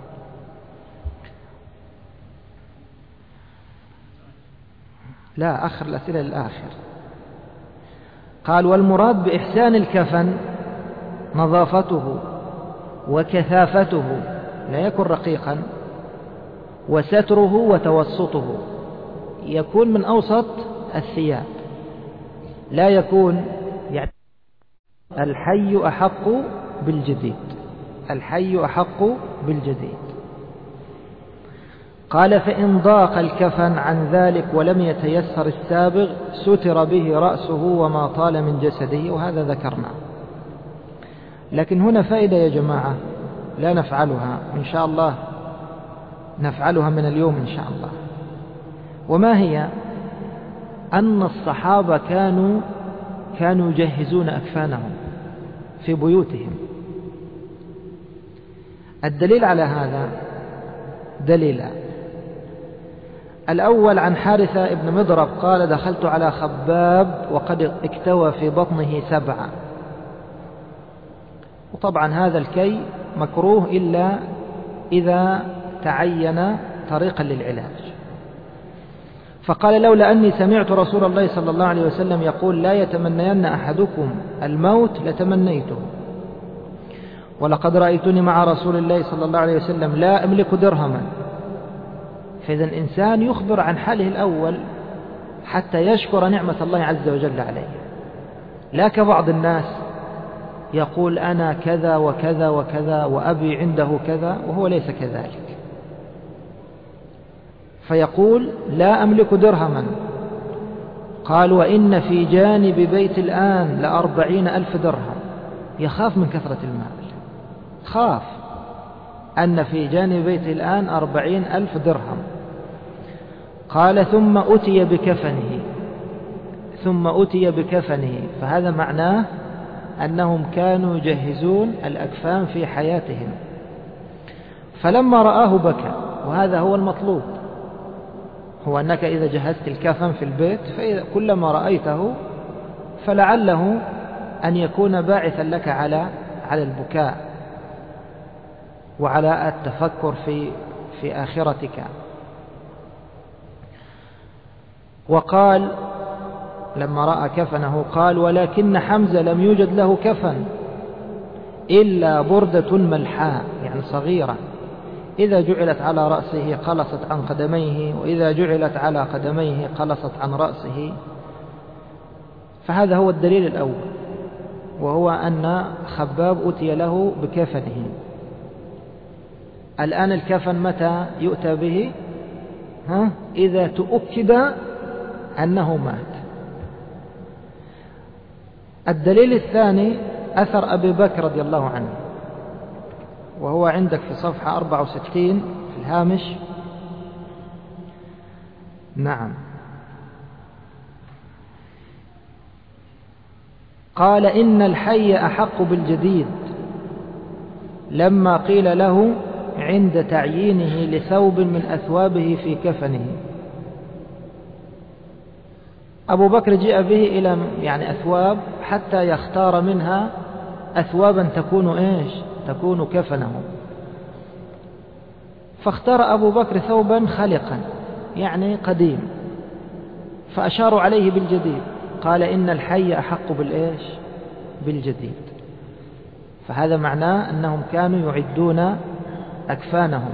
لا، آخر الأسئلة للآخر. قال والمراد بإحسان الكفن نظافته وكثافته، لا يكون رقيقا، وستره وتوسطه، يكون من أوسط الثياب، لا يكون يعني الحي أحق بالجديد، الحي أحق بالجديد. قال فإن ضاق الكفن عن ذلك ولم يتيسر السابغ ستر به رأسه وما طال من جسده، وهذا ذكرنا. لكن هنا فائدة يا جماعة لا نفعلها إن شاء الله، نفعلها من اليوم إن شاء الله. وما هي؟ أن الصحابة كانوا يجهزون أكفانهم في بيوتهم. الدليل على هذا دليلان. الأول عن حارثة ابن مضرب قال دخلت على خباب وقد اكتوى في بطنه 7. وطبعا هذا الكي مكروه إلا إذا تعين طريقا للعلاج. فقال لولا أني سمعت رسول الله صلى الله عليه وسلم يقول لا يتمنين أحدكم الموت لتمنيته، ولقد رأيتني مع رسول الله صلى الله عليه وسلم لا أملك درهما. فإذا الإنسان يخبر عن حاله الأول حتى يشكر نعمة الله عز وجل عليه، لا كبعض الناس يقول أنا كذا وكذا وكذا وأبي عنده كذا وهو ليس كذلك، فيقول لا أملك درهما. قال وإن في جانب بيت الآن 40,000 درهم، يخاف من كثرة المال، خاف أن في جانب بيت الآن 40,000 درهم. قال ثم أتي بكفنه، فهذا معناه أنهم كانوا يجهزون الأكفان في حياتهم. فلما رآه بكى، وهذا هو المطلوب، هو أنك إذا جهزت الكفن في البيت كلما رأيته فلعله أن يكون باعثا لك على البكاء وعلى التفكر في آخرتك. وقال لما رأى كفنه قال ولكن حمزة لم يوجد له كفن إلا بردة ملحاء، يعني صغيرة، إذا جعلت على رأسه قلصت عن قدميه، وإذا جعلت على قدميه قلصت عن رأسه. فهذا هو الدليل الأول، وهو أن خباب أتي له بكفنه. الآن الكفن متى يؤتى به؟ إذا تؤكد أنه مات. الدليل الثاني أثر أبي بكر رضي الله عنه، وهو عندك في صفحة 64 في الهامش. نعم. قال: إن الحي أحق بالجديد لما قيل له عند تعيينه لثوب من أثوابه في كفنه. أبو بكر جاء به إلى يعني أثواب حتى يختار منها أثوابا تكون إيش؟ تكون كفنه. فاختار أبو بكر ثوبا خلقا يعني قديم، فأشاروا عليه بالجديد. قال: إن الحي أحق بالإيش؟ بالجديد. فهذا معناه أنهم كانوا يعدون أكفانهم.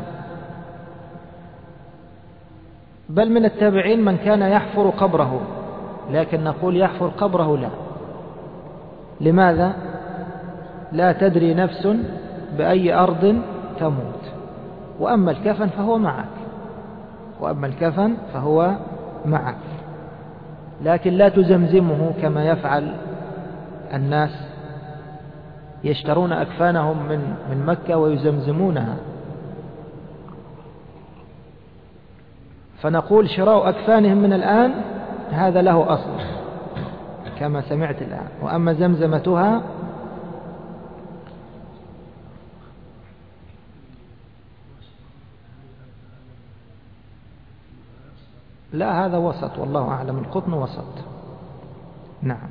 بل من التابعين من كان يحفر قبره، لكن نقول يحفر قبره لا. لماذا؟ لا تدري نفس بأي أرض تموت، وأما الكفن فهو معك، وأما الكفن فهو معك، لكن لا تزمزمه كما يفعل الناس، يشترون أكفانهم من مكة ويزمزمونها. فنقول شراء أكفانهم من الآن هذا له أصل كما سمعت الآن، وأما زمزمتها لا، هذا وسط والله أعلم، القطن وسط. نعم.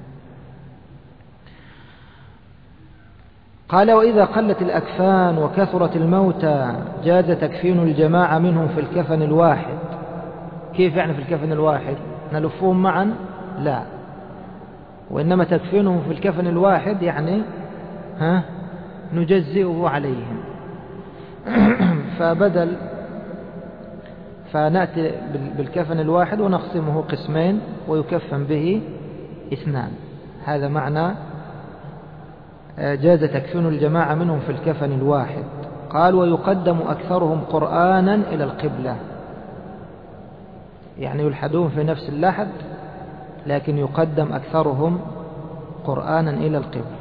قال: وإذا قلت الأكفان وكثرت الموتى جاز تكفين الجماعة منهم في الكفن الواحد. كيف يعني في الكفن الواحد؟ نلفهم معا؟ لا، وإنما تكفينهم في الكفن الواحد يعني نجزئه عليهم. فنأتي بالكفن الواحد ونقسمه قسمين ويكفن به 2. هذا معنى جاز تكفين الجماعة منهم في الكفن الواحد. قال: ويقدم أكثرهم قرآنا إلى القبلة، يعني يلحدون في نفس اللحد لكن يقدم أكثرهم قرآنا إلى القبلة.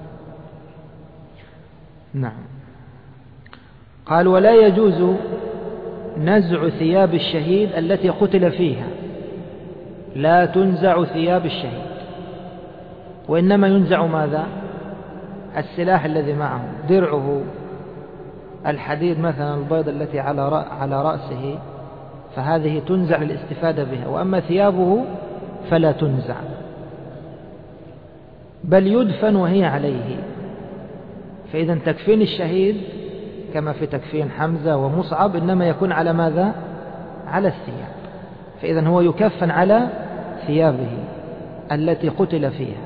نعم. قال: ولا يجوز نزع ثياب الشهيد التي قتل فيها، لا تنزع ثياب الشهيد، وإنما ينزع ماذا؟ السلاح الذي معه، درعه، الحديد مثلا، البيض التي على رأسه، فهذه تنزع للاستفادة بها، وأما ثيابه فلا تنزع، بل يدفن وهي عليه. فإذا تكفين الشهيد كما في تكفين حمزة ومصعب إنما يكون على ماذا؟ على الثياب. فإذا هو يكفن على ثيابه التي قتل فيها.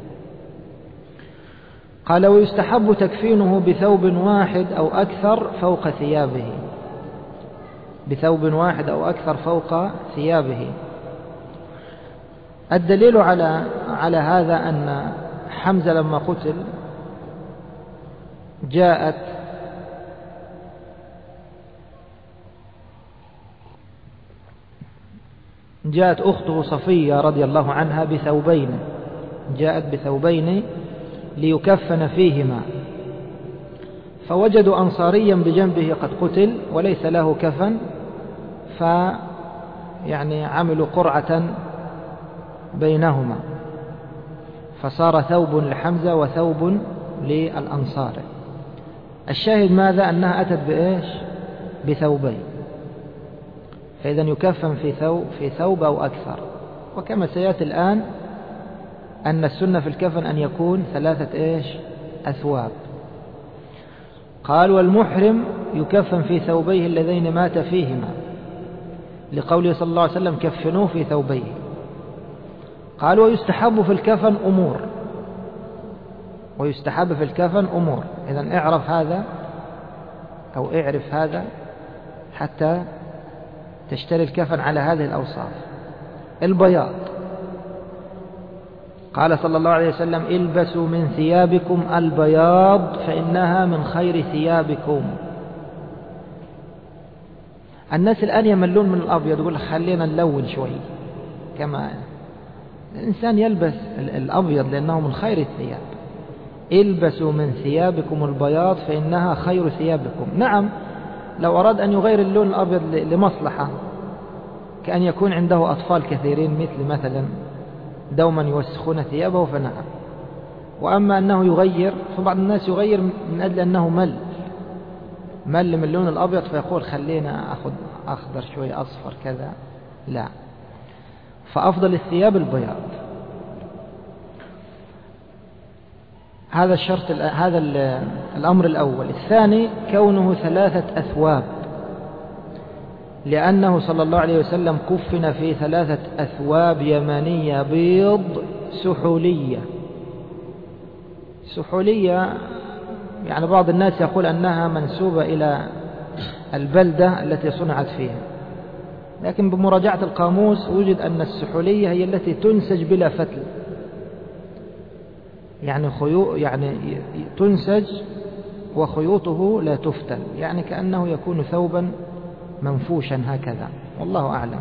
قال: ويستحب تكفينه بثوب واحد أو أكثر فوق ثيابه، بثوب واحد أو أكثر فوق ثيابه. الدليل على هذا أن حمزة لما قتل جاءت أخته صفية رضي الله عنها بثوبين، جاءت بثوبين ليكفن فيهما، فوجدوا أنصاريا بجنبه قد قتل وليس له كفن، يعني عملوا قرعة بينهما، فصار ثوب لحمزة وثوب للأنصار. الشاهد ماذا؟ أنها أتت بإيش؟ بثوبين، فإذا يكفن في ثوب أو أكثر. وكما سيأتي الآن أن السنة في الكفن أن يكون 3 أثواب. قال: والمحرم يكفن في ثوبيه اللذين مات فيهما، لقوله صلى الله عليه وسلم: كفنوه في ثوبيه. قال: ويستحب في الكفن أمور، ويستحب في الكفن أمور. إذن اعرف هذا أو اعرف هذا حتى تشتري الكفن على هذه الأوصاف. البياض، قال صلى الله عليه وسلم: البسوا من ثيابكم البياض فإنها من خير ثيابكم. الناس الآن يملون من الأبيض، يقول خلينا نلون شوي كما الإنسان يلبس الأبيض لأنه من خير الثياب. البسوا من ثيابكم البياض فإنها خير ثيابكم. نعم، لو أراد أن يغير اللون الأبيض لمصلحة، كأن يكون عنده أطفال كثيرين مثلا دوما يوسخون ثيابه فنعم. وأما أنه يغير، فبعض الناس يغير من أجل أنه مل من اللون الأبيض فيقول خلينا أخذ أخضر شوي أصفر كذا. لا، فأفضل الثياب البياض. هذا الشرط، هذا الأمر الأول. الثاني كونه 3 أثواب، لأنه صلى الله عليه وسلم كفن في 3 أثواب يمانية بيض سحولية. سحولية يعني بعض الناس يقول أنها منسوبة إلى البلدة التي صنعت فيها، لكن بمراجعة القاموس وجد أن السحولية هي التي تنسج بلا فتل، يعني تنسج وخيوطه لا تفتل، يعني كأنه يكون ثوبا منفوشا هكذا، والله أعلم.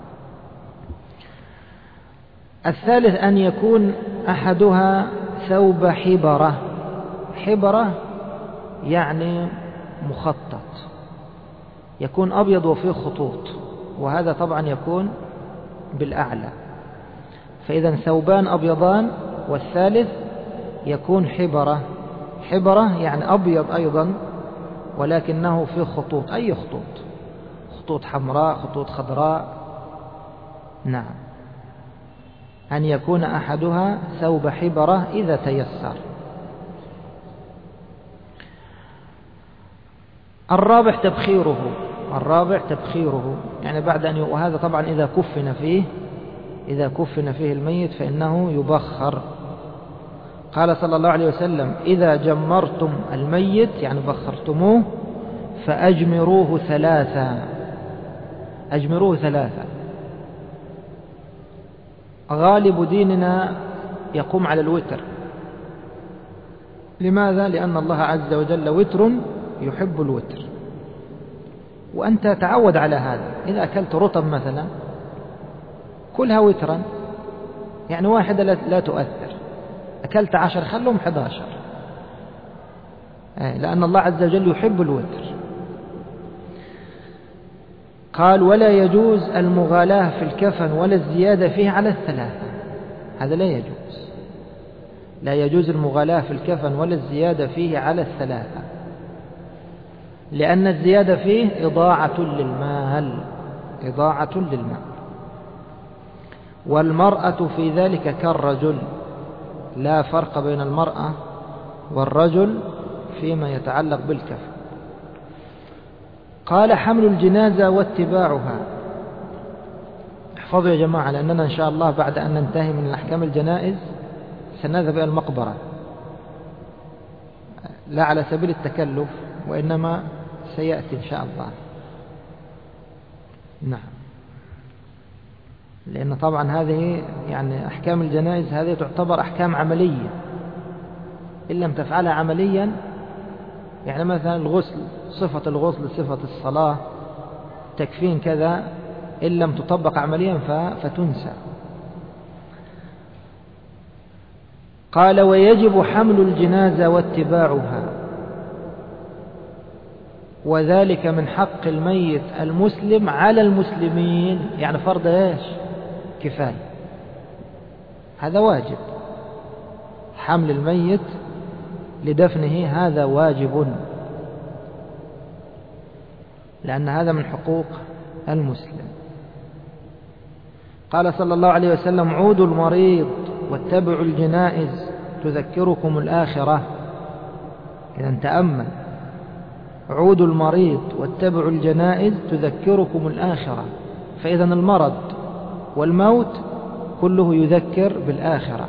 الثالث أن يكون أحدها ثوب حبرة. حبرة يعني مخطط، يكون أبيض وفيه خطوط، وهذا طبعا يكون بالأعلى. فإذا ثوبان أبيضان، والثالث يكون حبرة. حبرة يعني أبيض أيضا ولكنه فيه خطوط. أي خطوط؟ خطوط حمراء، خطوط خضراء. نعم، أن يكون أحدها ثوب حبرة إذا تيسر. الرابع تبخيره، يعني بعد أن وهذا طبعا إذا كفن فيه الميت فإنه يبخر. قال صلى الله عليه وسلم إذا جمرتم الميت يعني بخرتموه فأجمروه 3. أجمروه 3. غالب ديننا يقوم على الوتر. لماذا؟ لأن الله عز وجل وتر يحب الوتر، وأنت تعود على هذا. إذا أكلت رطب مثلا كلها وترا، يعني واحدة لا تؤثر. أكلت 10 خلهم 11، لأن الله عز وجل يحب الوتر. قال ولا يجوز المغالاة في الكفن ولا الزيادة فيه على 3. هذا لا يجوز المغالاة في الكفن ولا الزيادة فيه على 3، لأن الزيادة فيه إضاعة للمال. والمرأة في ذلك كالرجل، لا فرق بين المرأة والرجل فيما يتعلق بالكفن. قال حمل الجنازة واتباعها. احفظوا يا جماعة، لأننا إن شاء الله بعد أن ننتهي من أحكام الجنائز سنذهب إلى المقبرة، لا على سبيل التكلف وإنما سيأتي إن شاء الله. نعم، لأن طبعا هذه يعني أحكام الجنائز هذه تعتبر أحكام عملية، إن لم تفعلها عمليا، يعني مثلا الغسل، صفة الغسل، صفة الصلاة، تكفين كذا، إن لم تطبق عمليا فتنسى. قال ويجب حمل الجنازة واتباعها، وذلك من حق الميت المسلم على المسلمين، يعني فرض كفاية. هذا واجب، حمل الميت لدفنه هذا واجب، لأن هذا من حقوق المسلم. قال صلى الله عليه وسلم عودوا المريض واتبعوا الجنائز تذكركم الآخرة. إذا تأمل، عودوا المريض واتبعوا الجنائز تذكركم الآخرة، فإذا المرض والموت كله يذكر بالآخرة.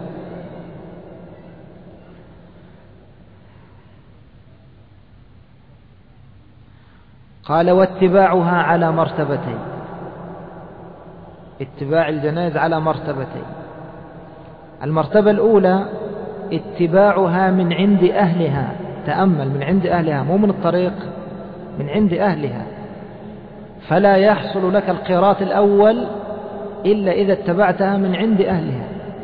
قال واتباعها على مرتبتين، اتباع الجنائز على مرتبتين. المرتبة الأولى اتباعها من عند أهلها. تأمل، من عند أهلها، مو من الطريق، من عند أهلها. فلا يحصل لك القيراط الأول إلا إذا اتبعتها من عند أهلها.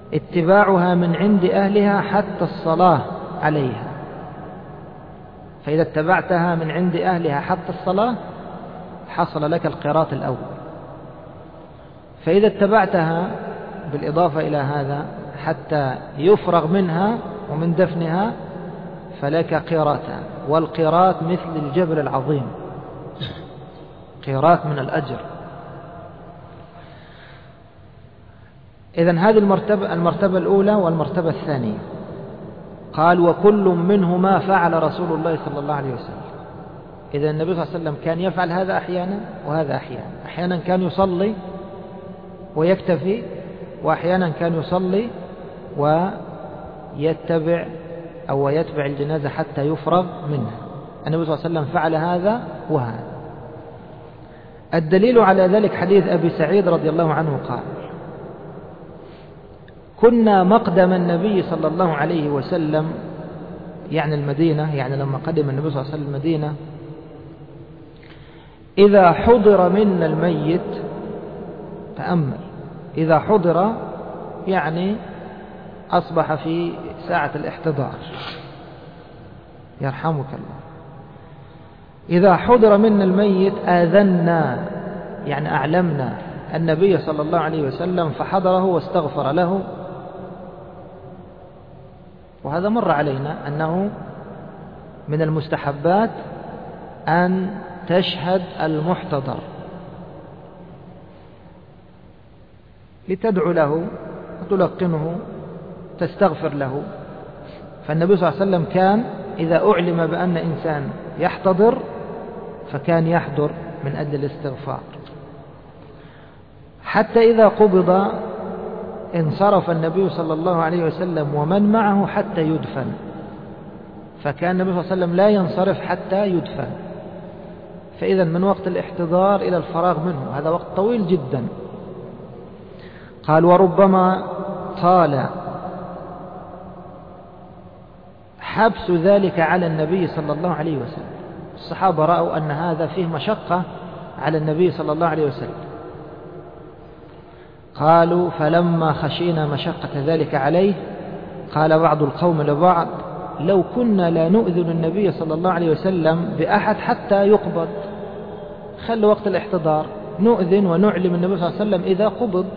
اتباعها من عند أهلها حتى الصلاة عليها. فإذا اتبعتها من عند أهلها حتى الصلاة حصل لك القيراط الأول. فإذا اتبعتها بالإضافة إلى هذا حتى يفرغ منها ومن دفنها فلك قيراطان، والقيراط مثل الجبل العظيم، قيراط من الأجر. إذن هذه المرتبة الأولى والمرتبة الثانية. قال وكل منهما فعل رسول الله صلى الله عليه وسلم. إذا النبي صلى الله عليه وسلم كان يفعل هذا أحيانا وهذا أحيانا. أحيانا كان يصلي ويكتفي، وأحيانا كان يصلي ويتبع الجنازة حتى يفرغ منها. النبي صلى الله عليه وسلم فعل هذا وهذا. الدليل على ذلك حديث أبي سعيد رضي الله عنه قال كنا مقدم النبي صلى الله عليه وسلم، يعني المدينة، يعني لما قدم النبي صلى الله عليه وسلم المدينة، إذا حضر منا الميت، تأمل، إذا حضر يعني أصبح في ساعة الاحتضار، يرحمك الله، إذا حضر منا الميت آذنا، يعني أعلمنا النبي صلى الله عليه وسلم فحضره واستغفر له. وهذا مر علينا أنه من المستحبات أن تشهد المحتضر لتدعو له وتلقنه تستغفر له. فالنبي صلى الله عليه وسلم كان إذا أعلم بأن إنسان يحتضر فكان يحضر من أجل الاستغفار. حتى إذا قبض انصرف النبي صلى الله عليه وسلم ومن معه حتى يدفن، فكان النبي صلى الله عليه وسلم لا ينصرف حتى يدفن. فإذا من وقت الاحتضار إلى الفراغ منه هذا وقت طويل جدا. قال وربما طال حبس ذلك على النبي صلى الله عليه وسلم. الصحابة رأوا أن هذا فيه مشقة على النبي صلى الله عليه وسلم. قالوا فلما خشينا مشقة ذلك عليه قال بعض القوم لبعض لو كنا لا نؤذن النبي صلى الله عليه وسلم بأحد حتى يقبض، خلوا وقت الاحتضار نؤذن ونعلم النبي صلى الله عليه وسلم إذا قبض،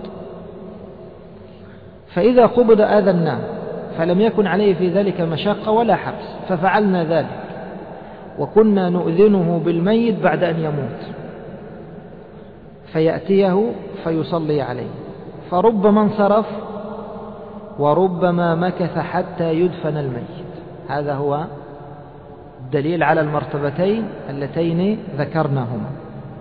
فإذا قبض آذناه، فلم يكن عليه في ذلك مشقة ولا حبس، ففعلنا ذلك وكنا نؤذنه بالميت بعد أن يموت فيأتيه فيصلي عليه، فربما انصرف وربما مكث حتى يدفن الميت. هذا هو الدليل على المرتبتين اللتين ذكرناهما.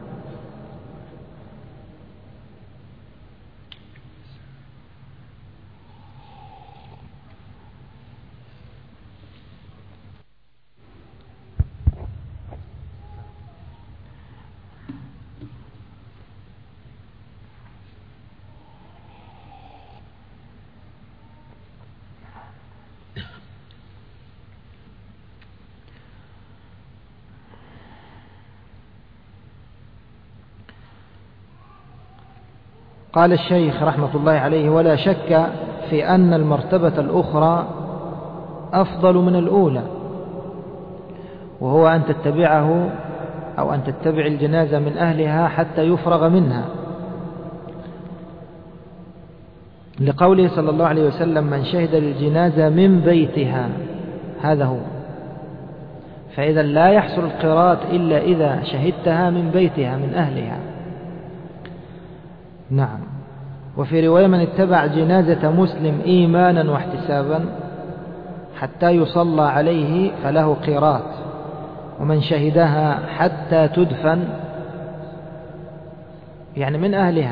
قال الشيخ رحمة الله عليه ولا شك في أن المرتبة الأخرى أفضل من الأولى، وهو أن تتبعه أو أن تتبع الجنازة من أهلها حتى يفرغ منها، لقوله صلى الله عليه وسلم من شهد للجنازة من بيتها، هذا هو. فإذا لا يحصل القراط إلا إذا شهدتها من بيتها من أهلها. نعم. وفي رواية من اتبع جنازة مسلم إيمانا واحتسابا حتى يصلى عليه فله قيراط، ومن شهدها حتى تدفن يعني من أهلها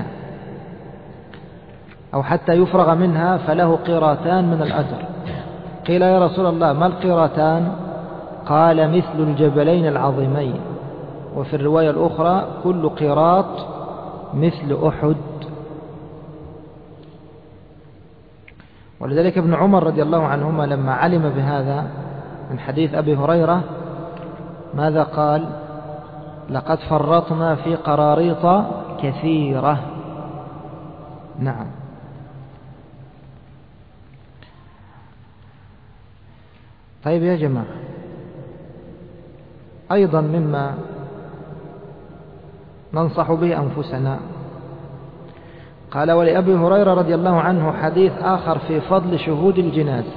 أو حتى يفرغ منها فله قيراطان من الأجر. قيل يا رسول الله ما القيراطان؟ قال مثل الجبلين العظيمين. وفي الرواية الأخرى كل قيراط مثل أحد. ولذلك ابن عمر رضي الله عنهما لما علم بهذا من حديث أبي هريرة ماذا قال؟ لقد فرطنا في قراريط كثيرة. نعم. طيب يا جماعة، أيضا مما ننصح به أنفسنا، قال: ولأبي هريرة رضي الله عنه حديث آخر في فضل شهود الجنازة،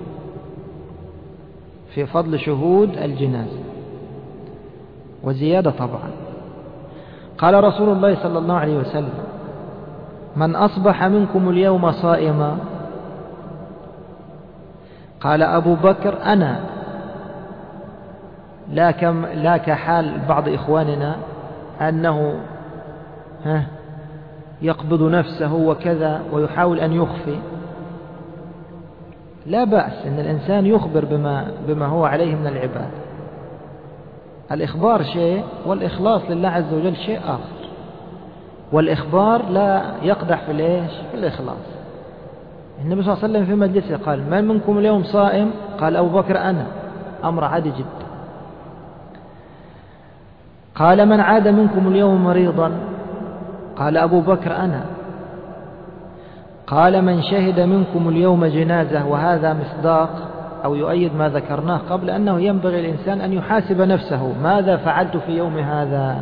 في فضل شهود الجنازة وزيادة طبعا. قال رسول الله صلى الله عليه وسلم: من أصبح منكم اليوم صائما؟ قال أبو بكر: أنا. لا كحال بعض إخواننا أنه يقبض نفسه وكذا ويحاول أن يخفي. لا بأس أن الإنسان يخبر بما هو عليه من العبادة. الإخبار شيء والإخلاص لله عز وجل شيء آخر، والإخبار لا يقدح في الإخلاص. النبي صلى الله عليه وسلم في مجلسه قال: من منكم اليوم صائم؟ قال أبو بكر: أنا. أمر عادي جدا. قال: من عاد منكم اليوم مريضا؟ قال أبو بكر: أنا. قال: من شهد منكم اليوم جنازة؟ وهذا مصداق أو يؤيد ما ذكرناه قبل، أنه ينبغي الإنسان أن يحاسب نفسه: ماذا فعلت في يوم هذا؟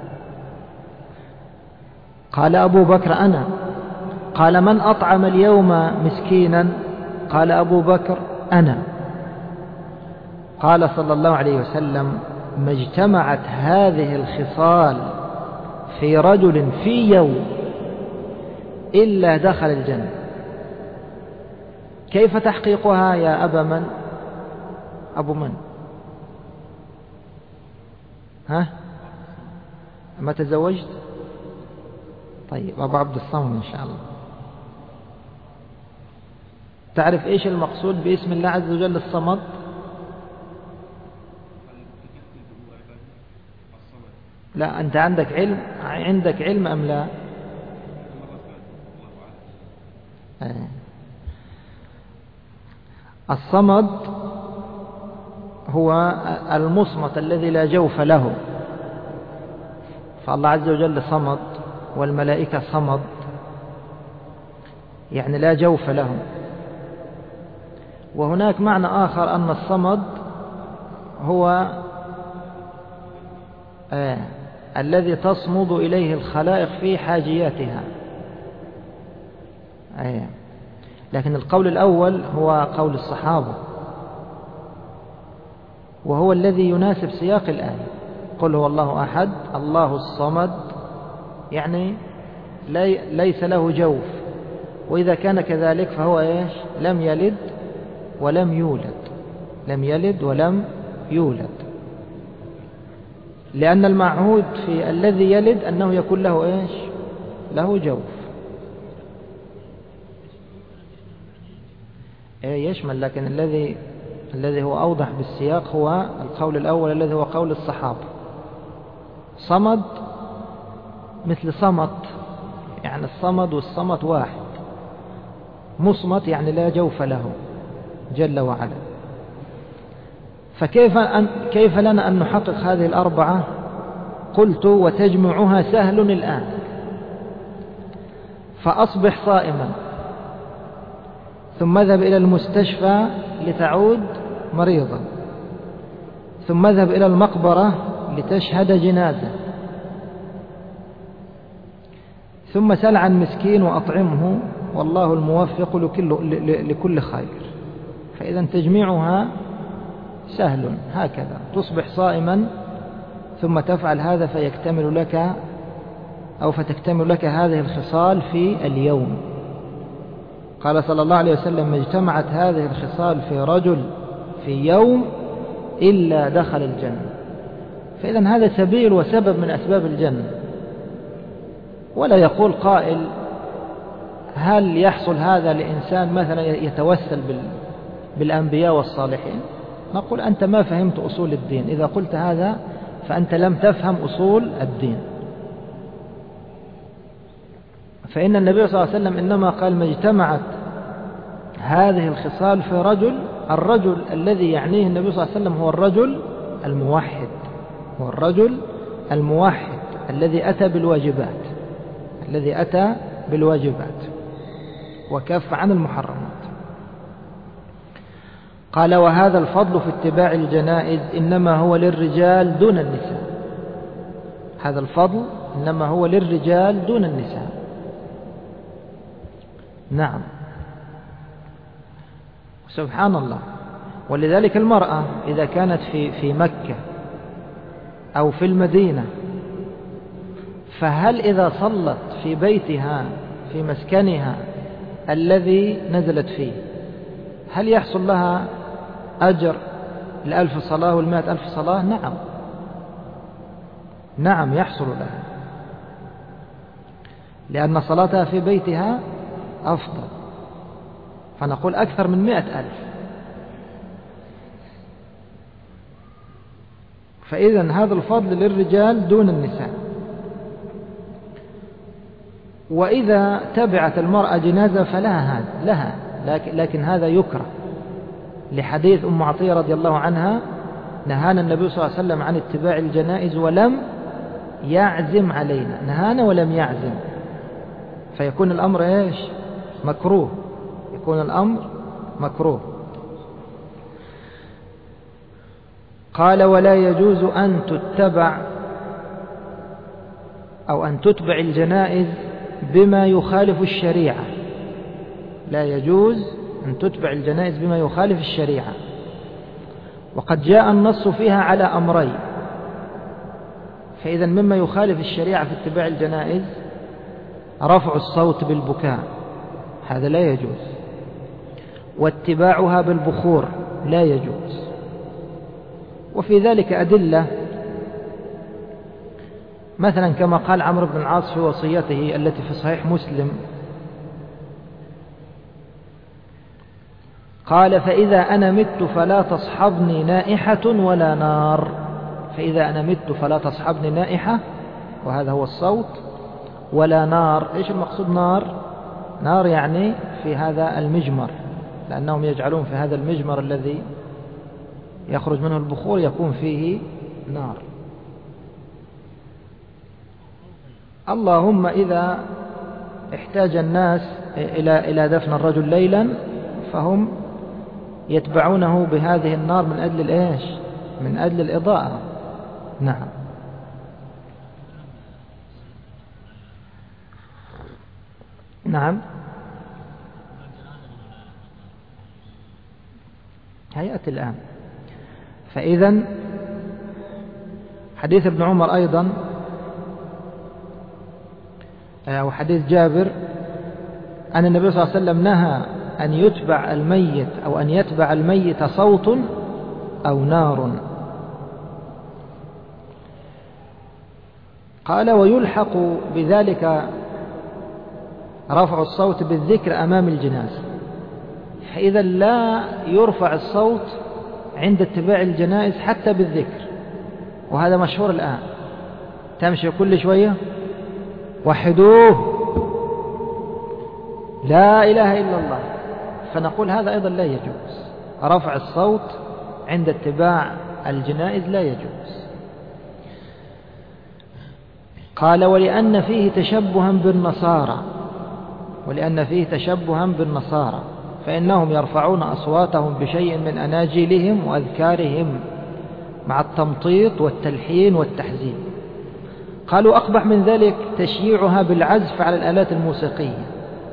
قال أبو بكر: أنا. قال: من أطعم اليوم مسكينا؟ قال أبو بكر: أنا. قال صلى الله عليه وسلم: ما اجتمعت هذه الخصال في رجل في يوم إلا دخل الجنة. كيف تحقيقها يا أبا من؟ أبو من؟ ما تزوجت؟ طيب، أبو عبد الصمد إن شاء الله. تعرف إيش المقصود باسم الله عز وجل الصمد؟ لا، أنت عندك علم أم لا؟ الصمد هو المصمت الذي لا جوف له، فالله عز وجل صمد والملائكة صمد، يعني لا جوف لهم. وهناك معنى آخر أن الصمد هو الذي تصمد إليه الخلائق في حاجياتها. لكن القول الأول هو قول الصحابة، وهو الذي يناسب سياق الآية: قل هو الله أحد الله الصمد، يعني ليس له جوف. وإذا كان كذلك فهو لم يلد ولم يولد، لم يلد ولم يولد، لأن المعهود في الذي يلد أنه يكون له له جوف. يشمل، لكن الذي هو أوضح بالسياق هو القول الأول الذي هو قول الصحابة. صمد مثل صمت، يعني الصمد والصمت واحد. مصمت يعني لا جوف له جل وعلا. فكيف لنا أن نحقق هذه الأربعة؟ قلت: وتجمعها سهل الآن. فأصبح صائما، ثم اذهب إلى المستشفى لتعود مريضا، ثم اذهب إلى المقبرة لتشهد جنازة، ثم سل عن مسكين وأطعمه، والله الموفق لكل خير. فإذا تجميعها سهل، هكذا تصبح صائما ثم تفعل هذا فتكتمل لك هذه الخصال في اليوم. قال صلى الله عليه وسلم: ما اجتمعت هذه الخصال في رجل في يوم إلا دخل الجنة. فإذا هذا سبيل وسبب من أسباب الجنة. ولا يقول قائل: هل يحصل هذا لإنسان مثلا يتوسل بالأنبياء والصالحين؟ نقول: أنت ما فهمت أصول الدين. إذا قلت هذا فأنت لم تفهم أصول الدين. فإن النبي صلى الله عليه وسلم إنما قال: ما اجتمعت هذه الخصال في رجل. الرجل الذي يعنيه النبي صلى الله عليه وسلم هو الرجل الموحد، هو الرجل الموحد الذي أتى بالواجبات وكف عن المحرمات. قال وهذا الفضل في اتباع الجنائز إنما هو للرجال دون النساء. هذا الفضل إنما هو للرجال دون النساء. نعم، سبحان الله. ولذلك المرأة إذا كانت في مكة أو في المدينة، فهل إذا صلت في بيتها في مسكنها الذي نزلت فيه هل يحصل لها أجر 1000 صلاة و100,000 صلاة؟ نعم، نعم يحصل لها، لأن صلاتها في بيتها أفضل، فنقول أكثر من 100,000. فإذا هذا الفضل للرجال دون النساء. وإذا تبعت المرأة جنازة فلها هذا لكن هذا يكره، لحديث أم عطية رضي الله عنها نهانا النبي صلى الله عليه وسلم عن اتباع الجنائز ولم يعزم علينا، نهانا ولم يعزم، فيكون الأمر إيش؟ مكروه، يكون الأمر مكروه. قال ولا يجوز أن تتبع أو أن تتبع الجنائز بما يخالف الشريعة، لا يجوز أن تتبع الجنائز بما يخالف الشريعة. وقد جاء النص فيها على أمرين، فإذا مما يخالف الشريعة في اتباع الجنائز رفع الصوت بالبكاء، هذا لا يجوز، واتباعها بالبخور لا يجوز. وفي ذلك أدلة، مثلا كما قال عمرو بن العاص في وصيته التي في صحيح مسلم، قال فإذا أنا مت فلا تصحبني نائحة ولا نار. فإذا أنا مت فلا تصحبني نائحة، وهذا هو الصوت، ولا نار. إيش المقصود نار؟ نار يعني في هذا المجمر، لأنهم يجعلون في هذا المجمر الذي يخرج منه البخور يكون فيه نار. اللهم إذا احتاج الناس إلى دفن الرجل ليلا فهم يتبعونه بهذه النار من أجل الإيش؟ من أجل الإضاءة. نعم. نعم، هيأتي الآن. فإذا حديث ابن عمر أيضا وحديث جابر أن النبي صلى الله عليه وسلم نهى أن يتبع الميت أو أن يتبع الميت صوت أو نار. قال ويلحق بذلك رفع الصوت بالذكر أمام الجنازة، فإذا لا يرفع الصوت عند اتباع الجنائز حتى بالذكر، وهذا مشهور الآن، تمشي كل شوية وحدوه لا إله إلا الله، فنقول هذا أيضا لا يجوز، رفع الصوت عند اتباع الجنائز لا يجوز. قال ولأن فيه تشبها بالنصارى، ولأن فيه تشبها بالنصارى فإنهم يرفعون أصواتهم بشيء من أناجيلهم وأذكارهم مع التمطيط والتلحين والتحزين. قالوا أقبح من ذلك تشييعها بالعزف على الآلات الموسيقية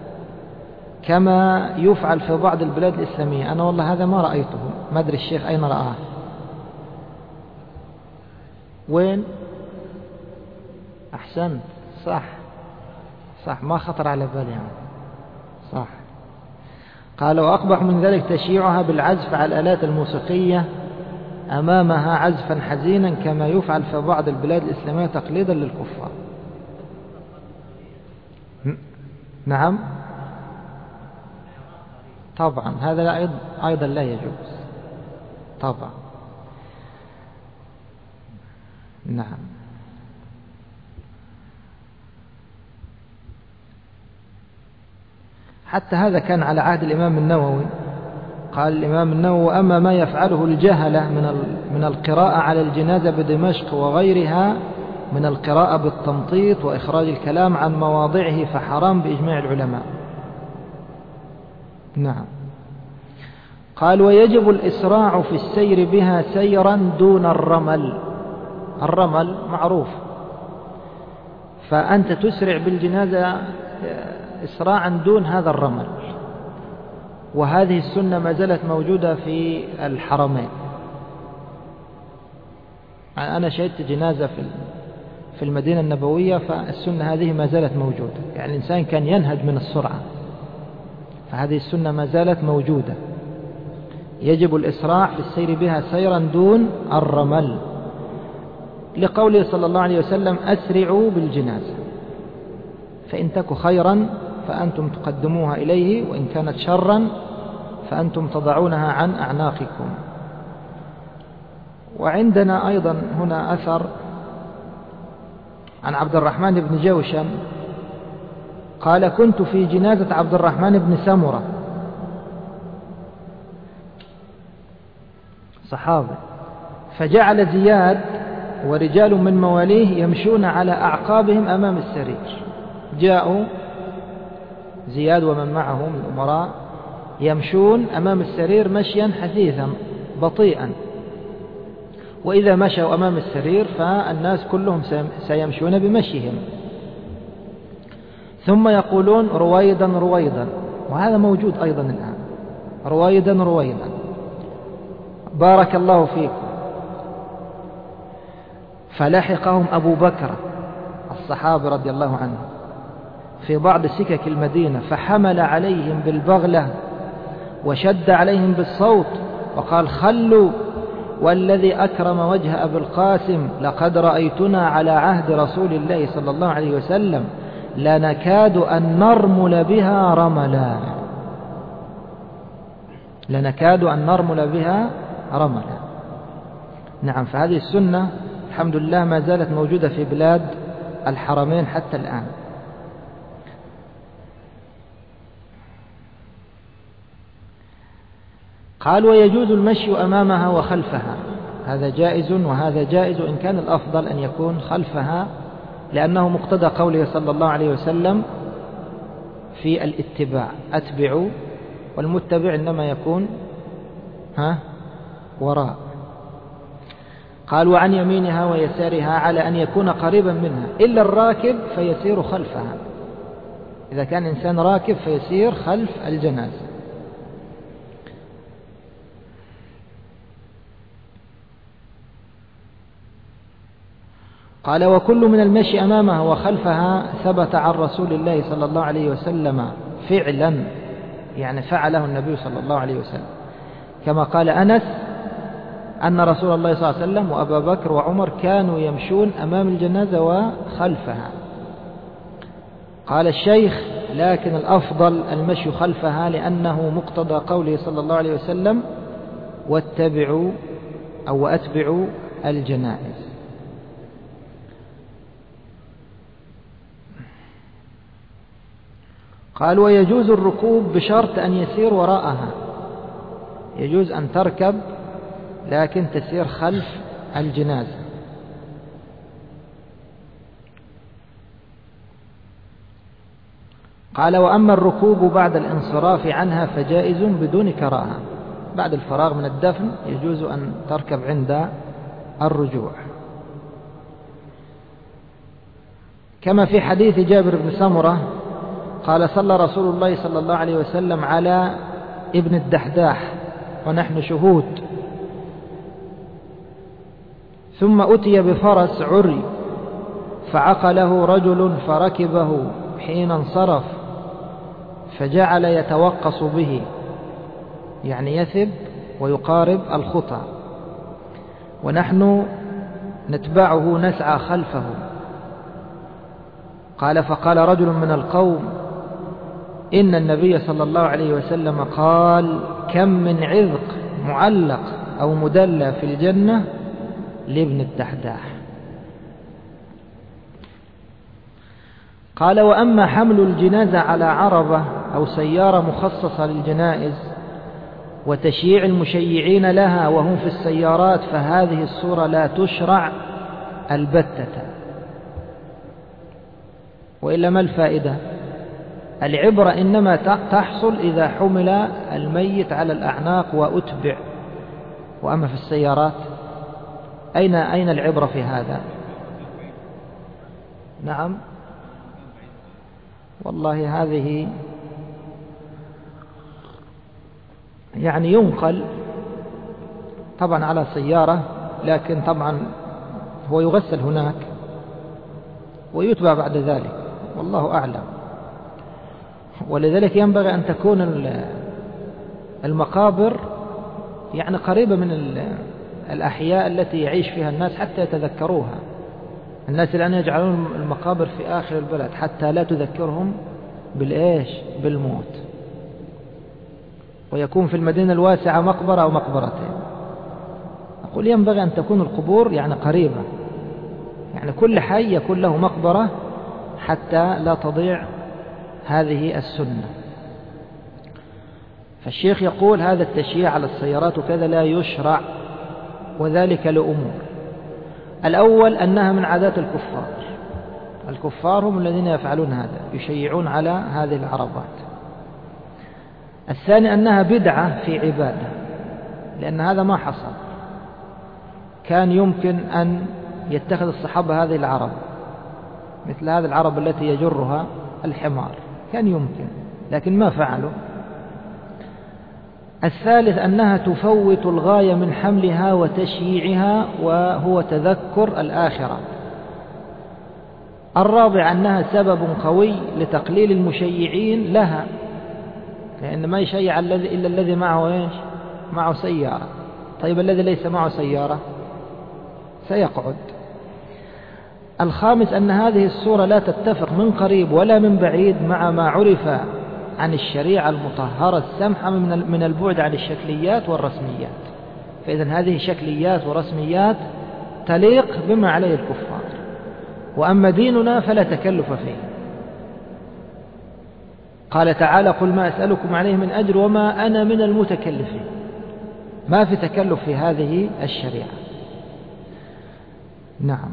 كما يفعل في بعض البلاد الإسلامية. أنا والله هذا ما رأيته، ما أدري الشيخ أين رآه، وين؟ أحسنت، صح صح، ما خطر على بالي يعني. صح. قالوا أقبح من ذلك تشييعها بالعزف على الآلات الموسيقية أمامها عزفا حزينا كما يفعل في بعض البلاد الإسلامية تقليدا للكفار. نعم طبعا هذا أيضا لا يجوز طبعا. نعم. حتى هذا كان على عهد الإمام النووي. قال الإمام النووي أما ما يفعله الجهلة من القراءة على الجنازة بدمشق وغيرها من القراءة بالتمطيط وإخراج الكلام عن مواضعه فحرام بإجماع العلماء. نعم. قال ويجب الإسراع في السير بها سيرا دون الرمل. الرمل معروف، فأنت تسرع بالجنازة إسراعا دون هذا الرمل. وهذه السنة ما زالت موجودة في الحرمين. أنا شهدت جنازة في المدينة النبوية، فالسنة هذه ما زالت موجودة، يعني الإنسان كان ينهج من السرعة، فهذه السنة ما زالت موجودة. يجب الإسراع في السير بها سيرا دون الرمل، لقوله صلى الله عليه وسلم أسرعوا بالجنازة، فإن تك خيرا فأنتم تقدموها إليه، وإن كانت شرا فأنتم تضعونها عن أعناقكم. وعندنا أيضا هنا أثر عن عبد الرحمن بن جوشن قال كنت في جنازة عبد الرحمن بن سمرة صحابي، فجعل زياد ورجال من مواليه يمشون على أعقابهم أمام السرير. جاءوا زياد ومن معه من الأمراء يمشون أمام السرير مشيا حثيثا بطيئا، وإذا مشوا أمام السرير فالناس كلهم سيمشون بمشيهم، ثم يقولون رويدا رويدا، وهذا موجود أيضا الآن، رويدا رويدا، بارك الله فيكم. فلحقهم أبو بكر الصحابي رضي الله عنه في بعض سكك المدينة، فحمل عليهم بالبغلة وشد عليهم بالصوت وقال خلوا، والذي أكرم وجه أبي القاسم لقد رأيتنا على عهد رسول الله صلى الله عليه وسلم لنكاد أن نرمل بها رملا، لنكاد أن نرمل بها رملا. نعم، فهذه السنة الحمد لله ما زالت موجودة في بلاد الحرمين حتى الآن. قال ويجوز المشي أمامها وخلفها، هذا جائز وهذا جائز، إن كان الأفضل أن يكون خلفها، لأنه مقتضى قوله صلى الله عليه وسلم في الاتباع أتبعوا، والمتبع إنما يكون وراء. قال وعن يمينها ويسارها على أن يكون قريبا منها، إلا الراكب فيسير خلفها، إذا كان إنسان راكب فيسير خلف الجنازة. قال وكل من المشي أمامها وخلفها ثبت عن رسول الله صلى الله عليه وسلم فعلا، يعني فعله النبي صلى الله عليه وسلم، كما قال أنس أن رسول الله صلى الله عليه وسلم وأبا بكر وعمر كانوا يمشون أمام الجنازة وخلفها. قال الشيخ لكن الأفضل المشي خلفها، لأنه مقتضى قوله صلى الله عليه وسلم واتبعوا أو وأتبعوا الجنائز. قال ويجوز الركوب بشرط أن يسير وراءها، يجوز أن تركب لكن تسير خلف الجنازة. قال وأما الركوب بعد الانصراف عنها فجائز بدون كراهة، بعد الفراغ من الدفن يجوز أن تركب عند الرجوع، كما في حديث جابر بن سمرة قال صلى رسول الله صلى الله عليه وسلم على ابن الدحداح ونحن شهود، ثم أتي بفرس عري فعقله رجل فركبه حين انصرف، فجعل يتوقص به، يعني يثب ويقارب الخطى، ونحن نتبعه نسعى خلفه. قال فقال رجل من القوم إن النبي صلى الله عليه وسلم قال كم من عذق معلق أو مدلى في الجنة لابن الدحداح. قال وأما حمل الجنازة على عربة أو سيارة مخصصة للجنائز وتشييع المشيعين لها وهم في السيارات، فهذه الصورة لا تشرع البتة. وإلا ما الفائدة؟ العبرة إنما تحصل إذا حمل الميت على الأعناق وأتبع. وأما في السيارات أين العبرة في هذا؟ نعم، والله هذه يعني ينقل طبعا على سيارة، لكن طبعا هو يغسل هناك ويتبع بعد ذلك، والله أعلم. ولذلك ينبغي أن تكون المقابر يعني قريبة من الأحياء التي يعيش فيها الناس حتى يتذكروها. الناس الآن يجعلون المقابر في آخر البلد حتى لا تذكرهم بالموت، ويكون في المدينة الواسعة مقبرة أو مقبرتين. أقول ينبغي أن تكون القبور يعني قريبة، يعني كل حي يكون له مقبرة حتى لا تضيع هذه السنة. فالشيخ يقول هذا التشييع على السيارات وكذا لا يشرع، وذلك لأمور. الأول أنها من عادات الكفار هم الذين يفعلون هذا، يشيعون على هذه العربات. الثاني أنها بدعة في عبادة، لأن هذا ما حصل. كان يمكن أن يتخذ الصحابة هذه العرب مثل هذه العرب التي يجرها الحمار، كان يمكن، لكن ما فعلوا. الثالث أنها تفوت الغاية من حملها وتشييعها، وهو تذكر الآخرة. الرابع أنها سبب قوي لتقليل المشيعين لها، لأن ما يشيع إلا الذي معه سيارة. طيب الذي ليس معه سيارة سيقعد. الخامس أن هذه الصورة لا تتفق من قريب ولا من بعيد مع ما عرف عن الشريعة المطهرة السمحة من البعد عن الشكليات والرسميات. فإذا هذه شكليات ورسميات تليق بما عليه الكفار، وأما ديننا فلا تكلف فيه. قال تعالى: قل ما أسألكم عليه من أجر وما أنا من المتكلفين. ما في تكلف في هذه الشريعة. نعم.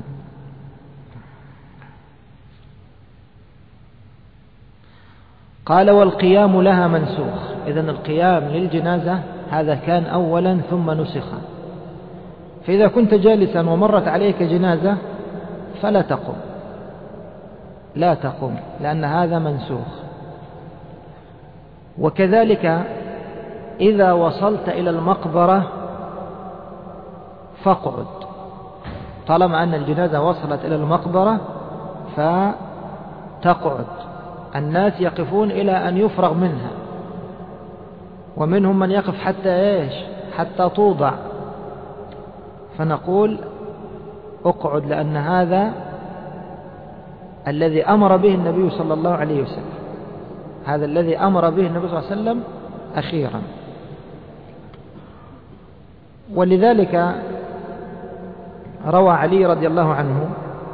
قال: والقيام لها منسوخ. إذن القيام للجنازة هذا كان أولا ثم نسخ. فإذا كنت جالسا ومرت عليك جنازة فلا تقم، لا تقم، لأن هذا منسوخ. وكذلك إذا وصلت إلى المقبرة فاقعد، طالما أن الجنازة وصلت إلى المقبرة فتقعد. الناس يقفون إلى أن يفرغ منها، ومنهم من يقف حتى توضع. فنقول اقعد، لأن هذا الذي أمر به النبي صلى الله عليه وسلم، هذا الذي أمر به النبي صلى الله عليه وسلم أخيرا. ولذلك روى علي رضي الله عنه،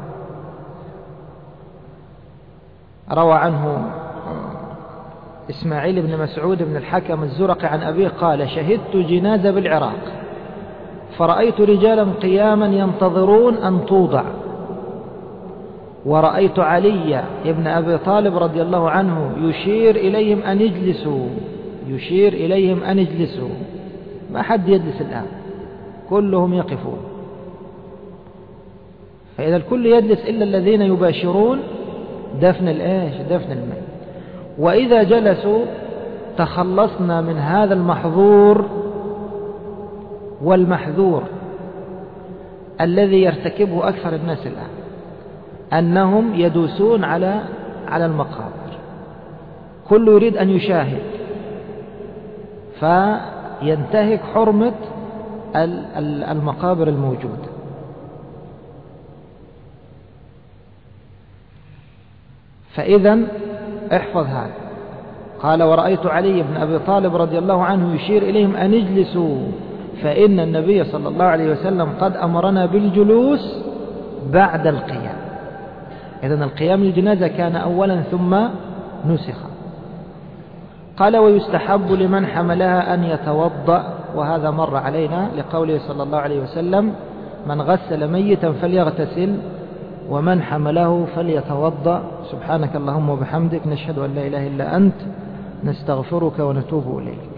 روى عنه إسماعيل بن مسعود بن الحكم الزرقي عن أبيه قال: شهدت جنازة بالعراق فرأيت رجالا قياما ينتظرون أن توضع، ورأيت علي بن أبي طالب رضي الله عنه يشير إليهم أن يجلسوا، يشير إليهم أن يجلسوا. ما حد يجلس الآن، كلهم يقفون. فإذا الكل يجلس إلا الذين يباشرون دفن الميت. وإذا جلسوا تخلصنا من هذا المحظور والمحذور الذي يرتكبه أكثر الناس الآن، أنهم يدوسون على المقابر. كل يريد أن يشاهد، فينتهك حرمة المقابر الموجودة. فإذا احفظ هذا. قال: ورأيت علي بن أبي طالب رضي الله عنه يشير إليهم أن يجلسوا، فإن النبي صلى الله عليه وسلم قد أمرنا بالجلوس بعد القيام. إذن القيام للجنازة كان أولا ثم نسخ. قال: ويستحب لمن حملها أن يتوضأ، وهذا مر علينا لقوله صلى الله عليه وسلم: من غسل ميتا فليغتسل ومن حمله فليتوضأ. سبحانك اللهم وبحمدك، نشهد أن لا إله إلا أنت، نستغفرك ونتوب إليك.